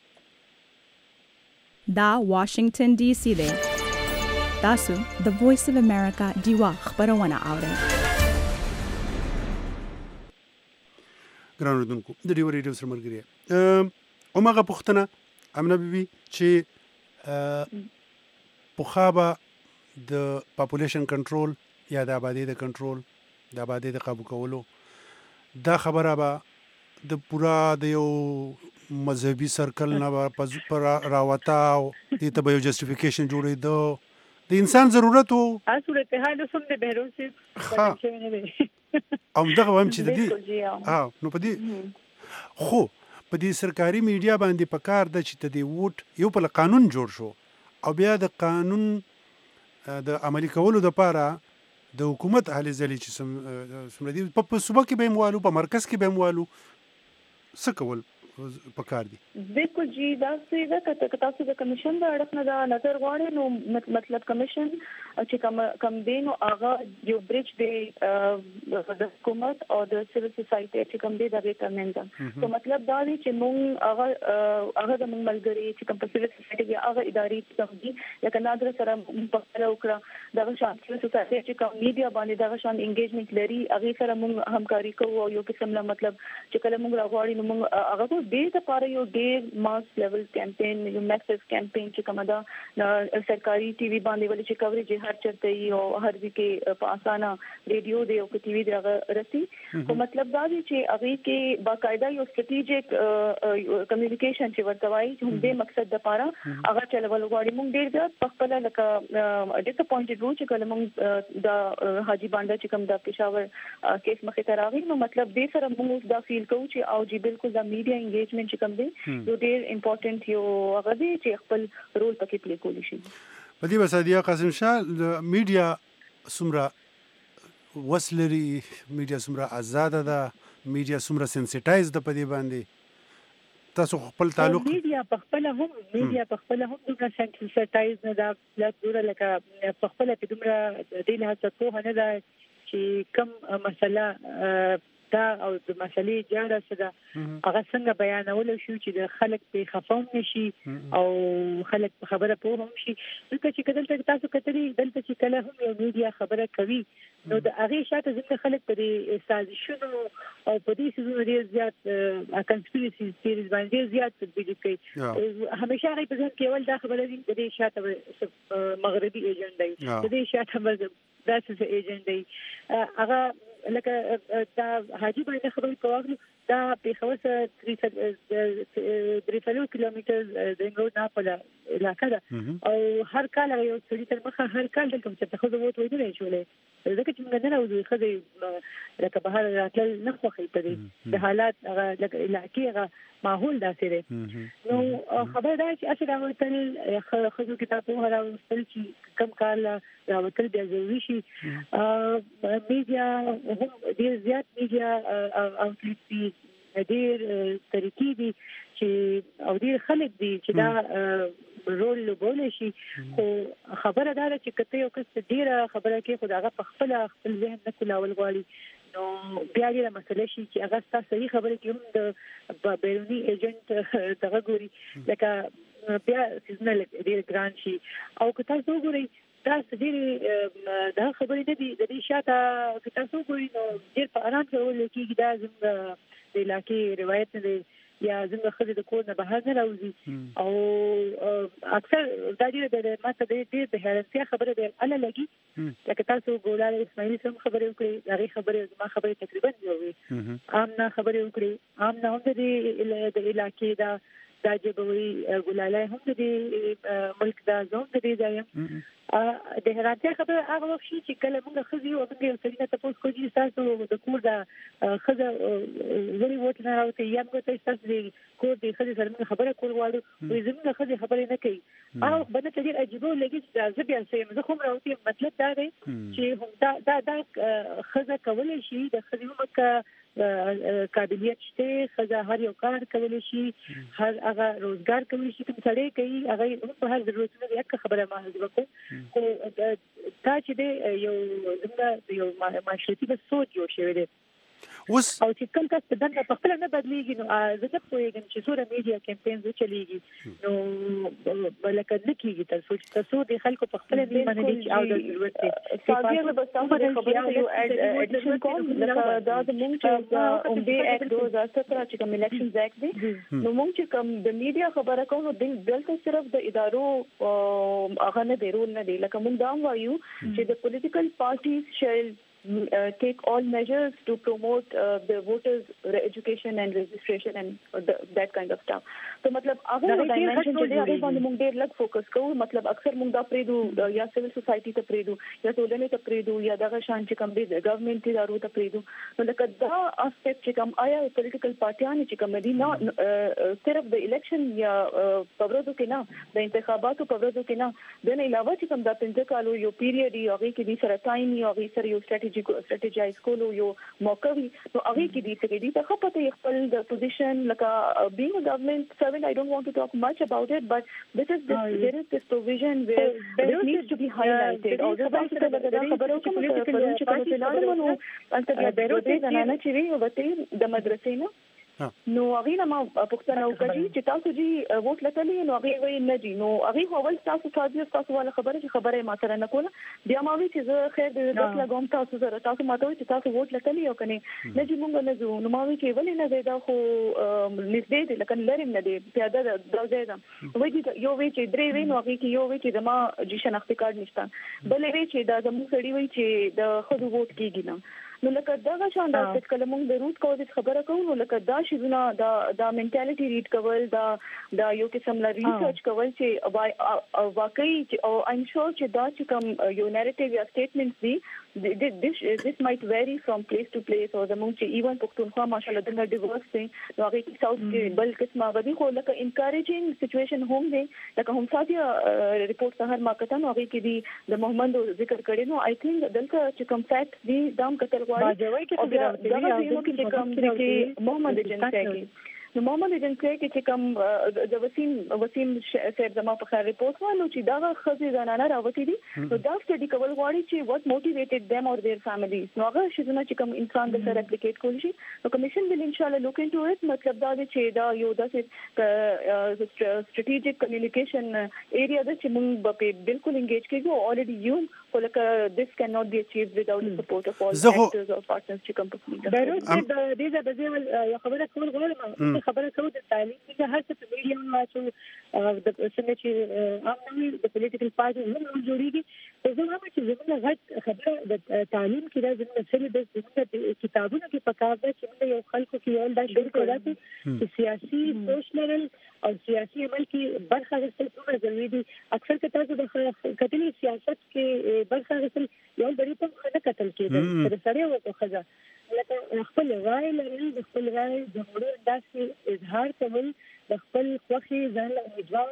دا واشنگټن ډي سي دی تاسو د وایس اف امریکا دیوا خبرونه اورئ ګران اوردونکو د ډیو ریډیو سره ملګری او ماغه پوښتنه امنه بیبي چې پوخابه د پاپولیشن کنټرول یا د آبادی د کنټرول د آبادی د قابو کولو دا خبره به د پورا د یو مذهبي سرکل نه پر راوتا او د ته به یو جسټیفیکیشن جوړې دو د انسان ضرورت وو صورت حال سم د بهروسي او دغه هم چې د دې ها نو په دې خو په دې سرکاري میډیا باندې په کار د چې د ووټ یو په قانون جوړ شو او بیا د قانون د عملي کولو لپاره د حکومت اهل ځلې چې سمره دي په صوبه کې به موالو په مرکز کې به موالو څه کول پکار دي بالکل جی دا څه دا کته تاسو د کمیشن د اړه نه دا نظر غواړي نو مطلب کمیشن چې کوم کم دین او هغه یو بریج دی د حکومت او د سیویل سوسایټي چې کوم دی دا به ترمنځ نو مطلب دا دی چې موږ هغه هغه د موږ ملګری چې کوم سیویل سوسایټي دی هغه ادارې چې دي لکه نادر سره په کار وکړه دا شان سیویل سوسایټي چې کوم میډیا باندې دا شان انګیجمنت لري هغه سره موږ همکاري کوو او یو قسم لا مطلب چې کله موږ راغواړو نو موږ هغه ډیر د پاره یو ډیر ماس لیول کمپاین یو میسیو کمپاین چې کومه دا سرکاري ټي وي باندې ولې چې کوریج هر چرته یو هر وی کې په اسانه ریډیو دی او ټي وي دغه رسي خو مطلب دا دی چې هغه کې باقاعده یو سټریټیجیک کمیونیکیشن چې ورته وایي چې هم دې مقصد د پاره هغه چلول غواړي موږ ډیر د خپل لکه ډیساپوینټډ وو چې کله موږ د حاجی بانډا چې کوم د پېښور کیس مخې ته راغی نو مطلب دې سره موږ دا فیل کوو چې او جی بالکل د میډیا انګیجمنت چې کوم دی یو ډیر امپورټنت یو هغه دی چې خپل رول پکې پلی کولی شي په دې وسادیا قاسم شاه د میډیا سمره وسلري میډیا سمره آزاد ده میډیا سمره سنسټایز ده په دې باندې تاسو خپل تعلق میډیا په خپل هم میډیا په خپل هم د سنسټایز نه ده لکه لکه په خپل په دومره د نه څه نه ده چې کوم مسله دا او د مسلې جوړه شده هغه څنګه بیانول شو چې د خلک په خفاون نشي او خلک په خبره پوه هم شي ځکه چې کله تاسو کتلی دلته چې کله هم یو میډیا خبره کوي نو د هغه شاته ځکه خلک په سازشونو او په دې څه ډیر زیات کنسپیرسي تھیریز باندې زیات تدبیر کوي همیشه هغه په ځان کې ول دا خبره دي د دې شاته مغربي ایجنډا دی د دې شاته دا څه ایجنډا دی هغه لکه دا حاجی باندې خبرې کوو دا په خوسه درې سلو کیلومتر د انګور نه په علاقه ده او هر کال یو څړي تر مخه هر کال دلته چې تاسو ووت وایي نه شولې ځکه چې موږ نه راوځو خدای لکه بهر راتل نه خوخي پدې د حالات هغه لکه علاقې هغه ماحول داسې دی نو خبر دا چې اصل راوتل خزو کتابو راوستل چې کم کال راوتل بیا ضروري شي میډیا هم ډیر زیات میډیا اوټلیټ دي ډیر طریقې دي چې او ډیر خلک دي چې دا رول لوبول شي خو خبره دا چې کته یو کس ډیره خبره کې خدای په خپل خپل ذهن نه کولاول غواړي نو بیا دې مسله شي چې هغه تاسو صحیح خبره کې هم د بیرونی ایجنټ دغه ګوري لکه بیا سیزنل ډیر ګران شي او که تاسو ګورئ دا ډېر دا خبرې نه دي د دې شاته که تاسو ګورئ نو ډېر په آرام سره ولیکل کېږي دا زموږ د علاقې روایت نه دی یا زموږ ښځې د کور نه بهر نه راوځي او اکثر دا ډېر ما ته ډېر د حیرانتیا خبره دی اله لګي لکه تاسو ګولال اسماعیلي سم خبرې وکړې هغې خبرې زما خبرې تقریبا یو وي عام نه خبرې وکړې عام نه هم د دې علاقې دا دا جبوي ګلاله هم د ملک د زوم د دې ځای د هراتیا خبره هغه وخت چې کله موږ خزي او موږ یو څه ته پوس کوجی تاسو د کور د خزه وری وټ نه راوته یا موږ تاسو د کور د خزي سره خبره کول غواړو وې زموږ خزي خبرې نه کوي او باندې ډېر عجیب لګي چې زه بیا سم زه کوم راوته مطلب دا دی چې هم دا دا د خزه کول شي د خزي موږ قابلیت شته خزه هر یو کار کول شي هر هغه روزګار کوي چې کوم سړی کوي هغه په هر ضرورت نه خبره ما وکړو خو دا چې دی یو زموږ یو معاشرتي به سوچ جوړ شوی دی اوس او چې کوم کس په دغه په خپل نه بدلېږي نو زه نه پوهېږم چې څوره میډیا کمپاینز وچلېږي نو لکه نه کېږي تر څو چې تاسو د خلکو په خپل نه منلي چې او د ضرورت دی ساګي به تاسو د خبرو یو اډیشن کوم لکه دا د موږ چې اوم بي اکټ دوه هزار سطر چې کوم الیکشنز اکټ دی نو موږ چې کوم د میډیا خبره کوو نو دلته صرف د ادارو هغه نه دی رول نه دی لکه موږ دا وایو چې د پولیټیکل پارټیز شل Uh, take all measures to promote uh, the voters' education and registration and uh, the, that kind of stuff. So, मतलब अगर dimension जो है अगर बांध मुंग देर लग focus करूँ मतलब अक्सर मुंग दा प्रेदू या civil society ता प्रेदू या टोलने ता प्रेदू या दागा शान चिकम दे government ती दारू ता प्रेदू तो लकत दा aspect चिकम आया political partyयां चिकम मदी ना सिर्फ the election या पवरों के ना the इंतखाबातों पवरों के ना देने अलावा चिकम दा पिंजे कालो यो period यो आगे की दी सर time यो आगे सर यो strategy strategize کولو یو موقع وي نو هغه کې دي چې دي ته خپته خپل د پوزیشن لکه being a government servant I don't want to talk much about it but this is this, there is this provision where there needs to be highlighted او دا څه د خبرو کوم چې په دې کې په لاړو نو انت بیا بیروت زنانه چې وي وته د مدرسې نه نو هغه ما پښتنه وکړي چې تاسو جی ووټ لټلې نو هغه وی نه دي نو هغه اول تاسو تاسو تاسو ولا خبره چې خبره ما سره نه کوله بیا ما وی چې زه خیر دې داس لګوم تاسو سره تاسو ماته وی چې تاسو ووټ لټلې او کني نه جی مونږ نه زو نو ما وی چې ولې نه دی دا خو نږدې دي لکه لرم نه دی پیاده دا ځای دا وی چې یو وی چې درې وی نو هغه کې یو وی چې ما جی شناختی کارت نشته بلې وی چې دا زموږ سړی وی چې د خود ووټ کیږي نه نو لکه دا شان دا چې کله موږ د روټ کوز خبره کوو نو لکه دا شیزونه دا دا منټالټي ریډ کول دا دا یو قسم لا ریسرچ کول چې واقعي او ایم شور چې دا چې کوم یو نریټیو یا سټیټمنټس دي this this might vary from place to place او زموږ چې ایون پښتونخوا ماشاءالله د ډیورس دي نو هغه کې ساوث کې بل قسمه غوډي خو لکه انکریجینګ سچويشن هم دي لکه هم ساتیا ریپورت سهار ما کتن هغه کې دي د محمد ذکر کړي نو آی تھنک دلته چې کوم فیکټ دي دام کتل باجوي کې څه دا یو کې کوم چې محمد جنسي کې نو محمد جنسي کې چې کوم د وسیم وسیم صاحب زما په خیر ریپورت وانه چې دا خزي زنانه راوتی دي نو دا سټډي کول غواړي چې what motivated them or their families نو هغه شزونه چې کوم انسان د سره اپلیکیټ کولی شي نو کمیشن will inshallah look into it مطلب دا چې دا یو داسې strategic communication area د چې موږ په بالکل انګیج کیږو already you ولکه this cannot be achieved without the support of all actors or partners چې کوم په بیروت د دې د دې یو خبره کول غواړم خبره کوو د تعلیم چې هر څه په میډیا واچو د څنګه چې عامه د پولیټیکل پارټي هم جوړیږي زه هم چې زموږ غږ خبره د تعلیم کې د زموږ سره د زموږ کتابونو کې پکار ده چې موږ یو خلکو کې یو د شروع کړو چې سیاسي سوچ لرل او سیاسي عمل کې برخه اخیستل څومره ضروري دي اکثر که تاسو د کتلي سیاست کې برخه اخیستل یو ډېر په خنه کتل کېږي تر سره وته خزه لکه خپل رائے لرل د خپل رائے د وړو داسې اظهار کول د خپل خوښي ځان له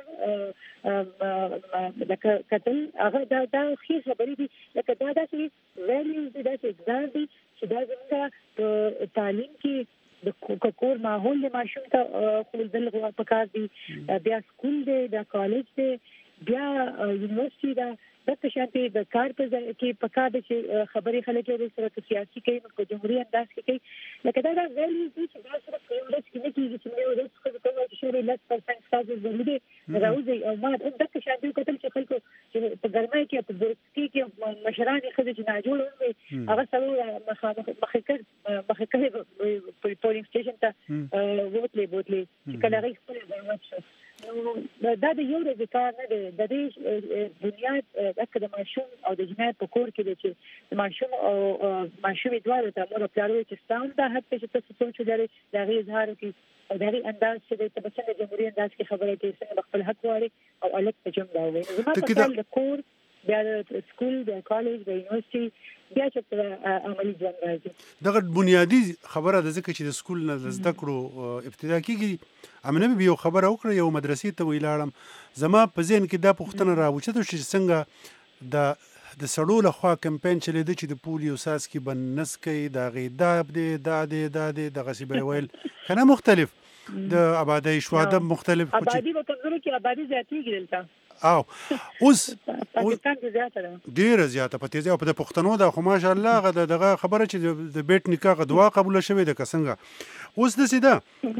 امیدوار لکه کتل هغه دا دا خې خبرې دي لکه دا داسې ویلیوز دي داسې اقدار دي چې دا زموږ په تعلیم کې د کور ماحول د ماشوم ته خپل غوا پکار دي بیا سکول دی د کالج دی بیا یونیورسيټي دا د شانتي د کار په ځای کې پکار دي چې خبرې خلک یې سره سیاسي کوي په جمهوریت انداز کې کوي لکه دا د ویلیوز دي چې دا سره کوم د سکینې کې چې یو د څه کومه چې شوري لس پرسنټ تاسو ضروري راوځي او ما د شانتي کتل چې خلکو چې په ګرمای کې په ورسټي کې مشران خځې چې نه جوړ وي هغه سره مخه مخکې مخکې په پولینګ سټیشن ته ووتلې بوتلې چې کله راځي خپل ضرورت شو نو دا د یو ورځې کار نه دی د دې بنیاد د ماشوم او د جنایت په کور کې دی چې ماشوم او ماشوم دواړو ته مور پلار وي چې ستاسو د حق چې تاسو څه لري دا غي اظهار کوي او دا غي انداز چې د تبصره جمهوریت انداز کې خبره کوي چې خپل حق واري او الګ ته جمع راوي زما په خیال د کور د سکول د کالج د یونیورسيټي بیا چې عملي ژوند راځي دغه بنیادی خبره د ځکه چې د سکول نه زده کړو ابتدا کیږي امنه به یو خبره وکړه یو مدرسې ته ویلاړم زما په ذهن کې دا پوښتنه راوچته چې څنګه د د سړو لخوا کمپاین چلیده چې د پولیو ساس کې بنس کوي دا غي داب دی دا دی دا دی د غصبې ویل کنه مختلف د آبادی شواده مختلف آبادی په کمزوري کې آبادی زیاتېږي دلته او اوس پاکستان کې زیاته ده ډیره زیاته په تیزه او په پښتنو د خو ماشا الله دغه خبره چې د بیت نکاح دوا قبول شوه د کسنګ اوس د سیده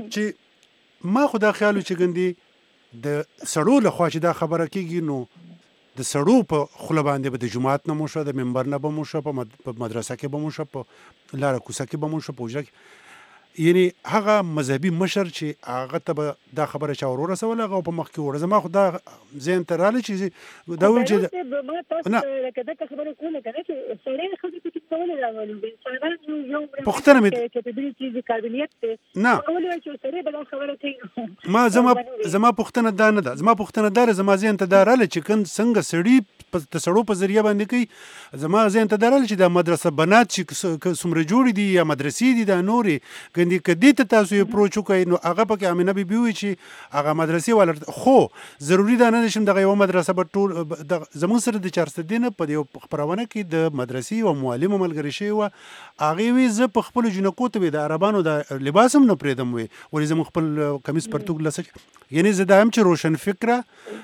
چې ما خدا خیال چې ګندي د سړو لخوا چې دا خبره کیږي نو د سړو په خله باندې به د جماعت نه موشه د منبر نه به موشه په مدرسه کې به موشه په لار کوڅه کې به موشه په وجه یعنی هغه مذهبي مشر چې هغه ته دا خبره چا ورور رسول هغه په مخ کې ورزه ما خدا زين تراله چې دا و چې ما تاسو کده خبره کوله کنه چې سړی خو دې کې څول راولو انسانانو یو پختنه مې چې په دې چې قابلیت نه ولې چې سړی بل خبره کوي ما زما زما پختنه دا نه ده زما پختنه دار زما زين ته داراله چې کن څنګه سړی په تسړو په ذریعہ باندې کوي زما زين ته داراله چې د مدرسه بنات چې سمره جوړ دي یا مدرسې دي د نوري ګندي کدی ته تاسو یې پروچ کوي نو هغه پکې امینه بي بي چې هغه مدرسې ولر خو ضروری ده نه شم دغه یو مدرسه په ټول زمون سره د چارسته دینه په یو خبرونه کې د مدرسې او معلم ملګری شي و هغه وی ز په خپل جنکو ته د عربانو د لباسم نه پریدم وي ولې زمون خپل کمیس پرتګ لسه یعنی زه هم چې روشن فکره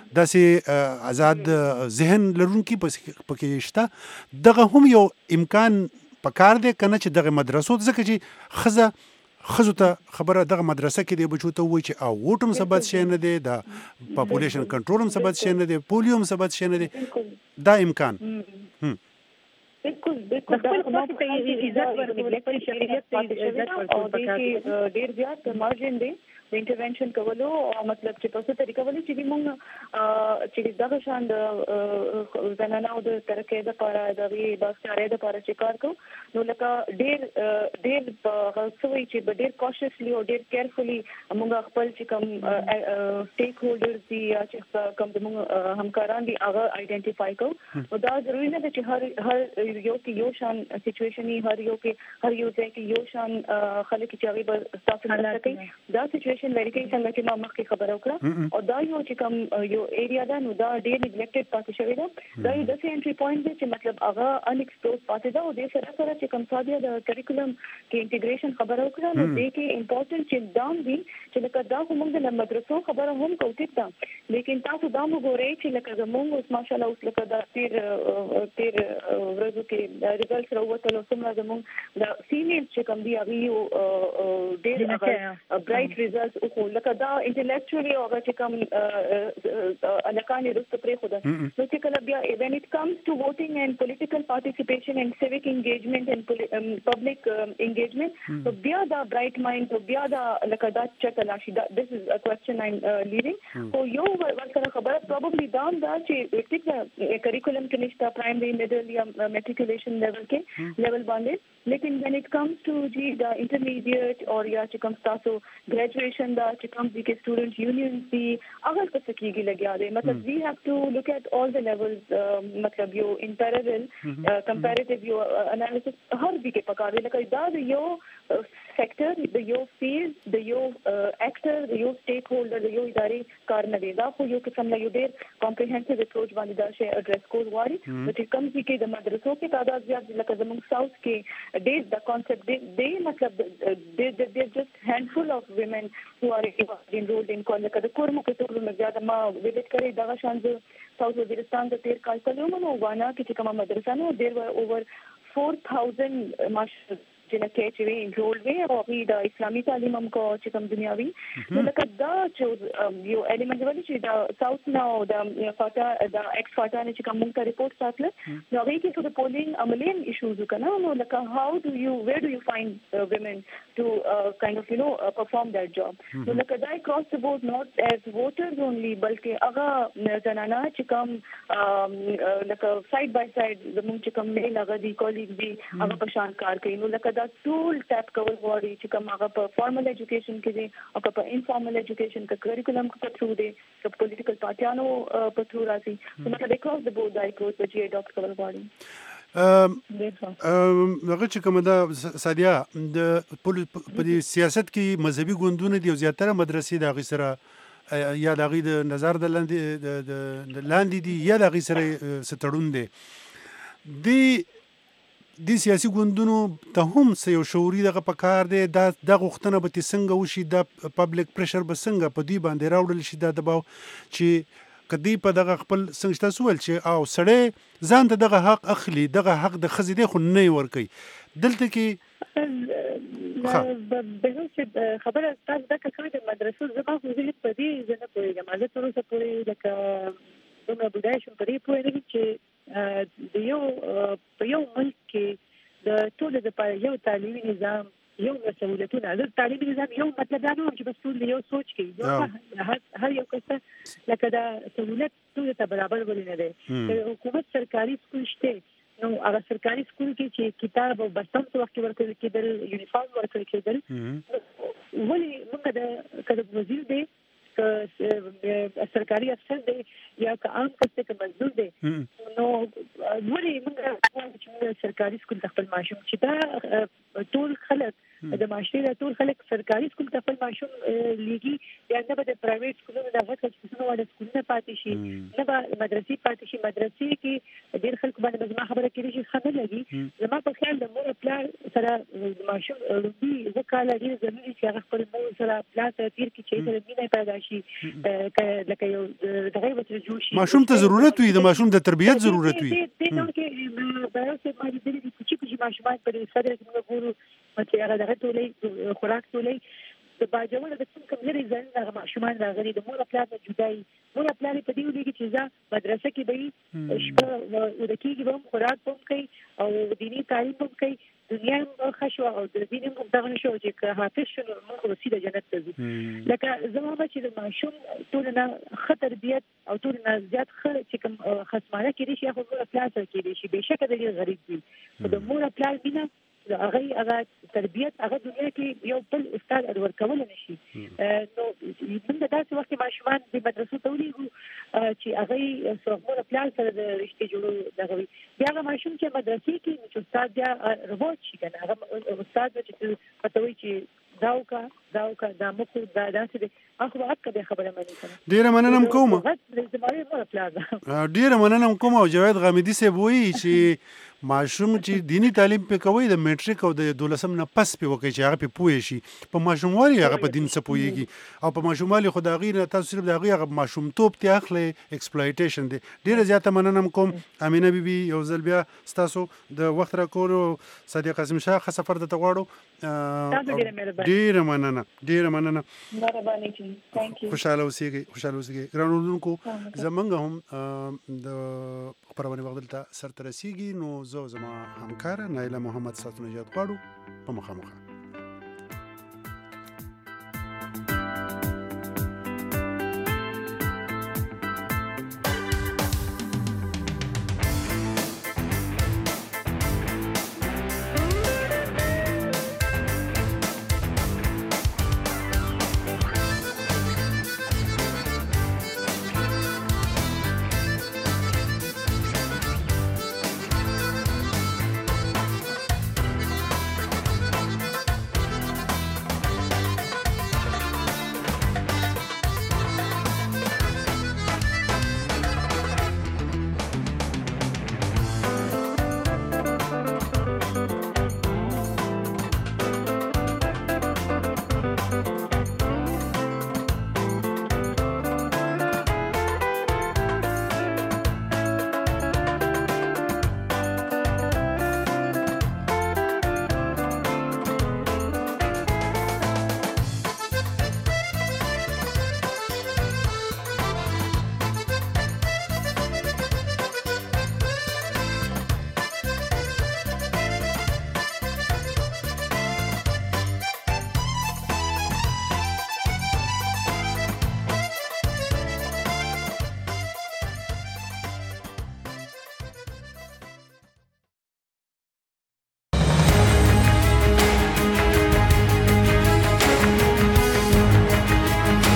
داسې آزاد ذهن لرونکي پکې شته دغه هم یو امکان پکار دی کنه چې دغه مدرسو ځکه چې خزه خزو ته خبره دغه مدرسه کې دی بچو ته وای چې او وټم ثبت شي نه دی د پاپولیشن کنټرول هم ثبت شي نه دی پولیو هم ثبت شي نه دی دا امکان هم بالکل بالکل دا کومه په عزت ورکړي په شریعت کې عزت ورکړي او ډیر زیات مارجن دی د انټرونشن کولو او مطلب چې په څه طریقه ولې چې موږ چې دغه شان د زنانو د ترکه د لپاره د وی باسکارې د لپاره چې کار کوو نو لکه ډیر ډیر غوښوي چې ډیر کاشسلی او ډیر کیرفلی موږ خپل چې کوم سټیک هولډرز دي یا چې کوم موږ همکاران دي هغه آئیډینټیفای کوو او دا ضروري نه ده چې هر هر یو کې یو شان سچويشن هر یو کې هر یو ځای کې یو شان خلک چې هغه به تاسو نه کوي دا سچويشن لري کې څنګه چې ما مخکې خبره وکړه او دا یو چې کوم یو ایریا ده نو دا ډیر نیګلیکټډ پاتې شوی ده دا یو د انټری پوینټ دی چې مطلب هغه ان ایکسپلور پاتې ده او د سره سره چې کوم ساده د کریکولم کې انټیګریشن خبره وکړه نو دې کې امپورټنت چې دام دي چې لکه دا کوم د مدرسو خبره هم کوي تا لیکن تاسو دا وګورئ چې لکه زموږ اوس ماشاءالله اوس لکه دا تیر تیر ورځو کې ریزلټس راووتل او څومره زموږ د سینیئر چې کوم دی هغه ډیر برایټ ریزلټ او لکه دا انټلیکچولی او چې کوم الکانې رسته پرې خو ده نو چې کله بیا when it comes to voting and political participation and civic engagement and public um, engagement so bia da bright mind so bia da laka da check alashi da this is a question I'm uh, leaving so yo wasara khabar probably down da che tik curriculum ke nishta primary middle ya matriculation level ke level bande lekin when it comes to ji the intermediate or ya che kam staso graduation da che kam ji ke student unions di agar kas kigi lagya de matlab we have to look at all the levels uh, matlab yo in parallel uh, comparative yo uh, analysis har bhi ke pakave like da yo uh, sector the yo field the yo uh, actor the yo stakeholder the yo idare kar na de da ko yo kisam la yo der comprehensive approach bani da she address ko wari but it comes ke the madraso ke taadad zyad like zamung south ke they the concept they, they matlab they they just handful of women who are enrolled in college kada kurmu ke tulu mein zyada ma visit kare da shan south waziristan da ter kal kalum no wana ke kama madrasa no there were over four thousand mash جنکه چې انرول وي او د اسلامي تعلیم هم کو چې کوم دنیاوي نو لکه دا چې یو الیمنت ولې چې د ساوث نو د فاټا د ایکس فاټا نه چې کوم موږ ریپورت ساتل نو هغه کې د پولینګ عملین ایشوز کنه نو لکه هاو ډو یو ویر ډو یو فایند ویمن ټو کایند اف یو نو پرفارم دیٹ جاب نو لکه دا اکراس د بورډ نوٹ ایز ووټرز اونلی بلکې هغه زنانه چې کوم لکه ساید بای ساید زموږ چې کوم میل هغه دی کولیګ دی هغه په شان کار کوي نو لکه دا ټول ټاپ کول غواړي چې کوم هغه په فارمل ایجوکیشن کې دي او په انفارمل ایجوکیشن کې کریکولم کې په تھرو دي په پولیټیکل پارټیانو په تھرو راځي نو مطلب اکراس د بورډ دای کوز چې اډاپټ کول غواړي هغه چې کوم دا سادیا د په سیاست کې مذهبي ګوندونه دي او زیاتره مدرسې د هغې سره یا د هغې د نظر د لاندې دي یا د هغې سره څه تړون دی د د سیاسي ګوندونو ته هم څه یو شعوري دغه پکار دی دا د غوښتنه به څنګه وشي د پبلک پریشر به څنګه په دوی باندې راوړل شي دا دباو چې کدی په دغه خپل څنګه تاسو ول چې او سړی ځان ته دغه حق اخلي دغه حق د ښځې دی خو نه ورکوي دلته کې به چې خبره تاسو دا کومه د مدرسو زما خو زه په دې زنه پوهیږم زه تر اوسه پورې لکه دومره بډای شم په دې پوهیږم چې د یو په یو ملک کې د ټول د یو تعلیمي نظام یو مسؤلیتونه د تعلیمي نظام یو مطلب دا نه چې بس ټول یو سوچ کوي هر یو کس لکه دا سہولت ټول ته برابر ولې نه دی حکومت سرکاري سکول شته نو هغه سرکاري سکول کې چې کتاب او بستم څو وخت ورکړل کېدل یونیفارم ورکړل کېدل ولې موږ د کله وزیر دی سرکاري افسر دی یا که عام کس ته مزدور دی نو ولې موږ سرکاري سکول ته خپل ماشوم چې دا ټول خلک د معاشري ټول خلک سرکاري سکول ته خپل ماشوم لیږي یا نه به د پرایویټ سکولونو د هغه څه وړ سکولونه پاتې شي نه به مدرسې پاتې شي مدرسې کې ډېر خلک باندې زما خبره کېږي چې ښه نه لګي زما په خیال د مور پلار سره ماشوم لومړي اووه کاله ډېر ضروري چې هغه خپل مور سره پلار سره تېر کړي چې سره مینه پیدا شي لکه یو دغه ورسره جوړ شي ماشوم ته ضرورت وي د ماشوم د تربیت ضرورت وي دې نو کې به اوسه ما دې دې کوچي کوچي ماشومان په دې سره موږ ګورو چې هغه دغه ټولې خوراک ټولې د باجوړ د څنګه کوم لري ځان هغه ماشومان راغلي د مور پلار نه جدای مور پلار په دې ولګي چې ځا مدرسه کې به شپه او د کېږي به خوراک هم کوي او دینی تعلیم هم کوي دنیا هم خشوه او د دین هم دغه نشو چې حافظ شنو موږ وسیله جنت ته ځو لکه زموږ چې د ماشوم ټول نه خطر بیت او ټول نه زیات خل چې کوم خصمانه کې شي خو مور پلار سره کې شي بهشکه د غریب دي د مور پلار بینه هغه هغه تربیت هغه دنیا کې یو بل استاد ادور کول نشي نو موږ داسې وخت ماشومان د مدرسو ته ولېږو چې هغه څومره پلان سره د رښتې جوړو دغه بیا هغه ماشوم چې مدرسې کې چې استاد بیا روبوت شي کنه هغه استاد چې پته وي چې داوکا داوکا د مخو د داسې اخو حق به خبره مانی کنه ډیره مننه کوم ډیره مننه کوم او جواد غامیدی صاحب وایي چې ماشوم چې دینی تعلیم په کوي د میټریک او د دولسم نه پس په وکړي چې هغه په پوهې شي په ماشوموالي هغه په دین څه پوهېږي او په ماشوموالي خو د هغې نه تاسو صرف د هغې هغه ماشومتوب ته اخلئ ایکسپلایټیشن دی ډېره زیاته مننه کوم امینه بیبي یو ځل بیا ستاسو د وخت راکولو صادق قاسم شاه ښه سفر درته غواړو ډېره مننه ډېره مننه خوشحاله اوسېږئ خوشحاله اوسېږئ ګرانو اورېدونکو زموږ هم د خپرونې وخت دلته سرته رسېږي نو زه زما همکاره نایله محمد ستاسو نجات غواړو په مخامخه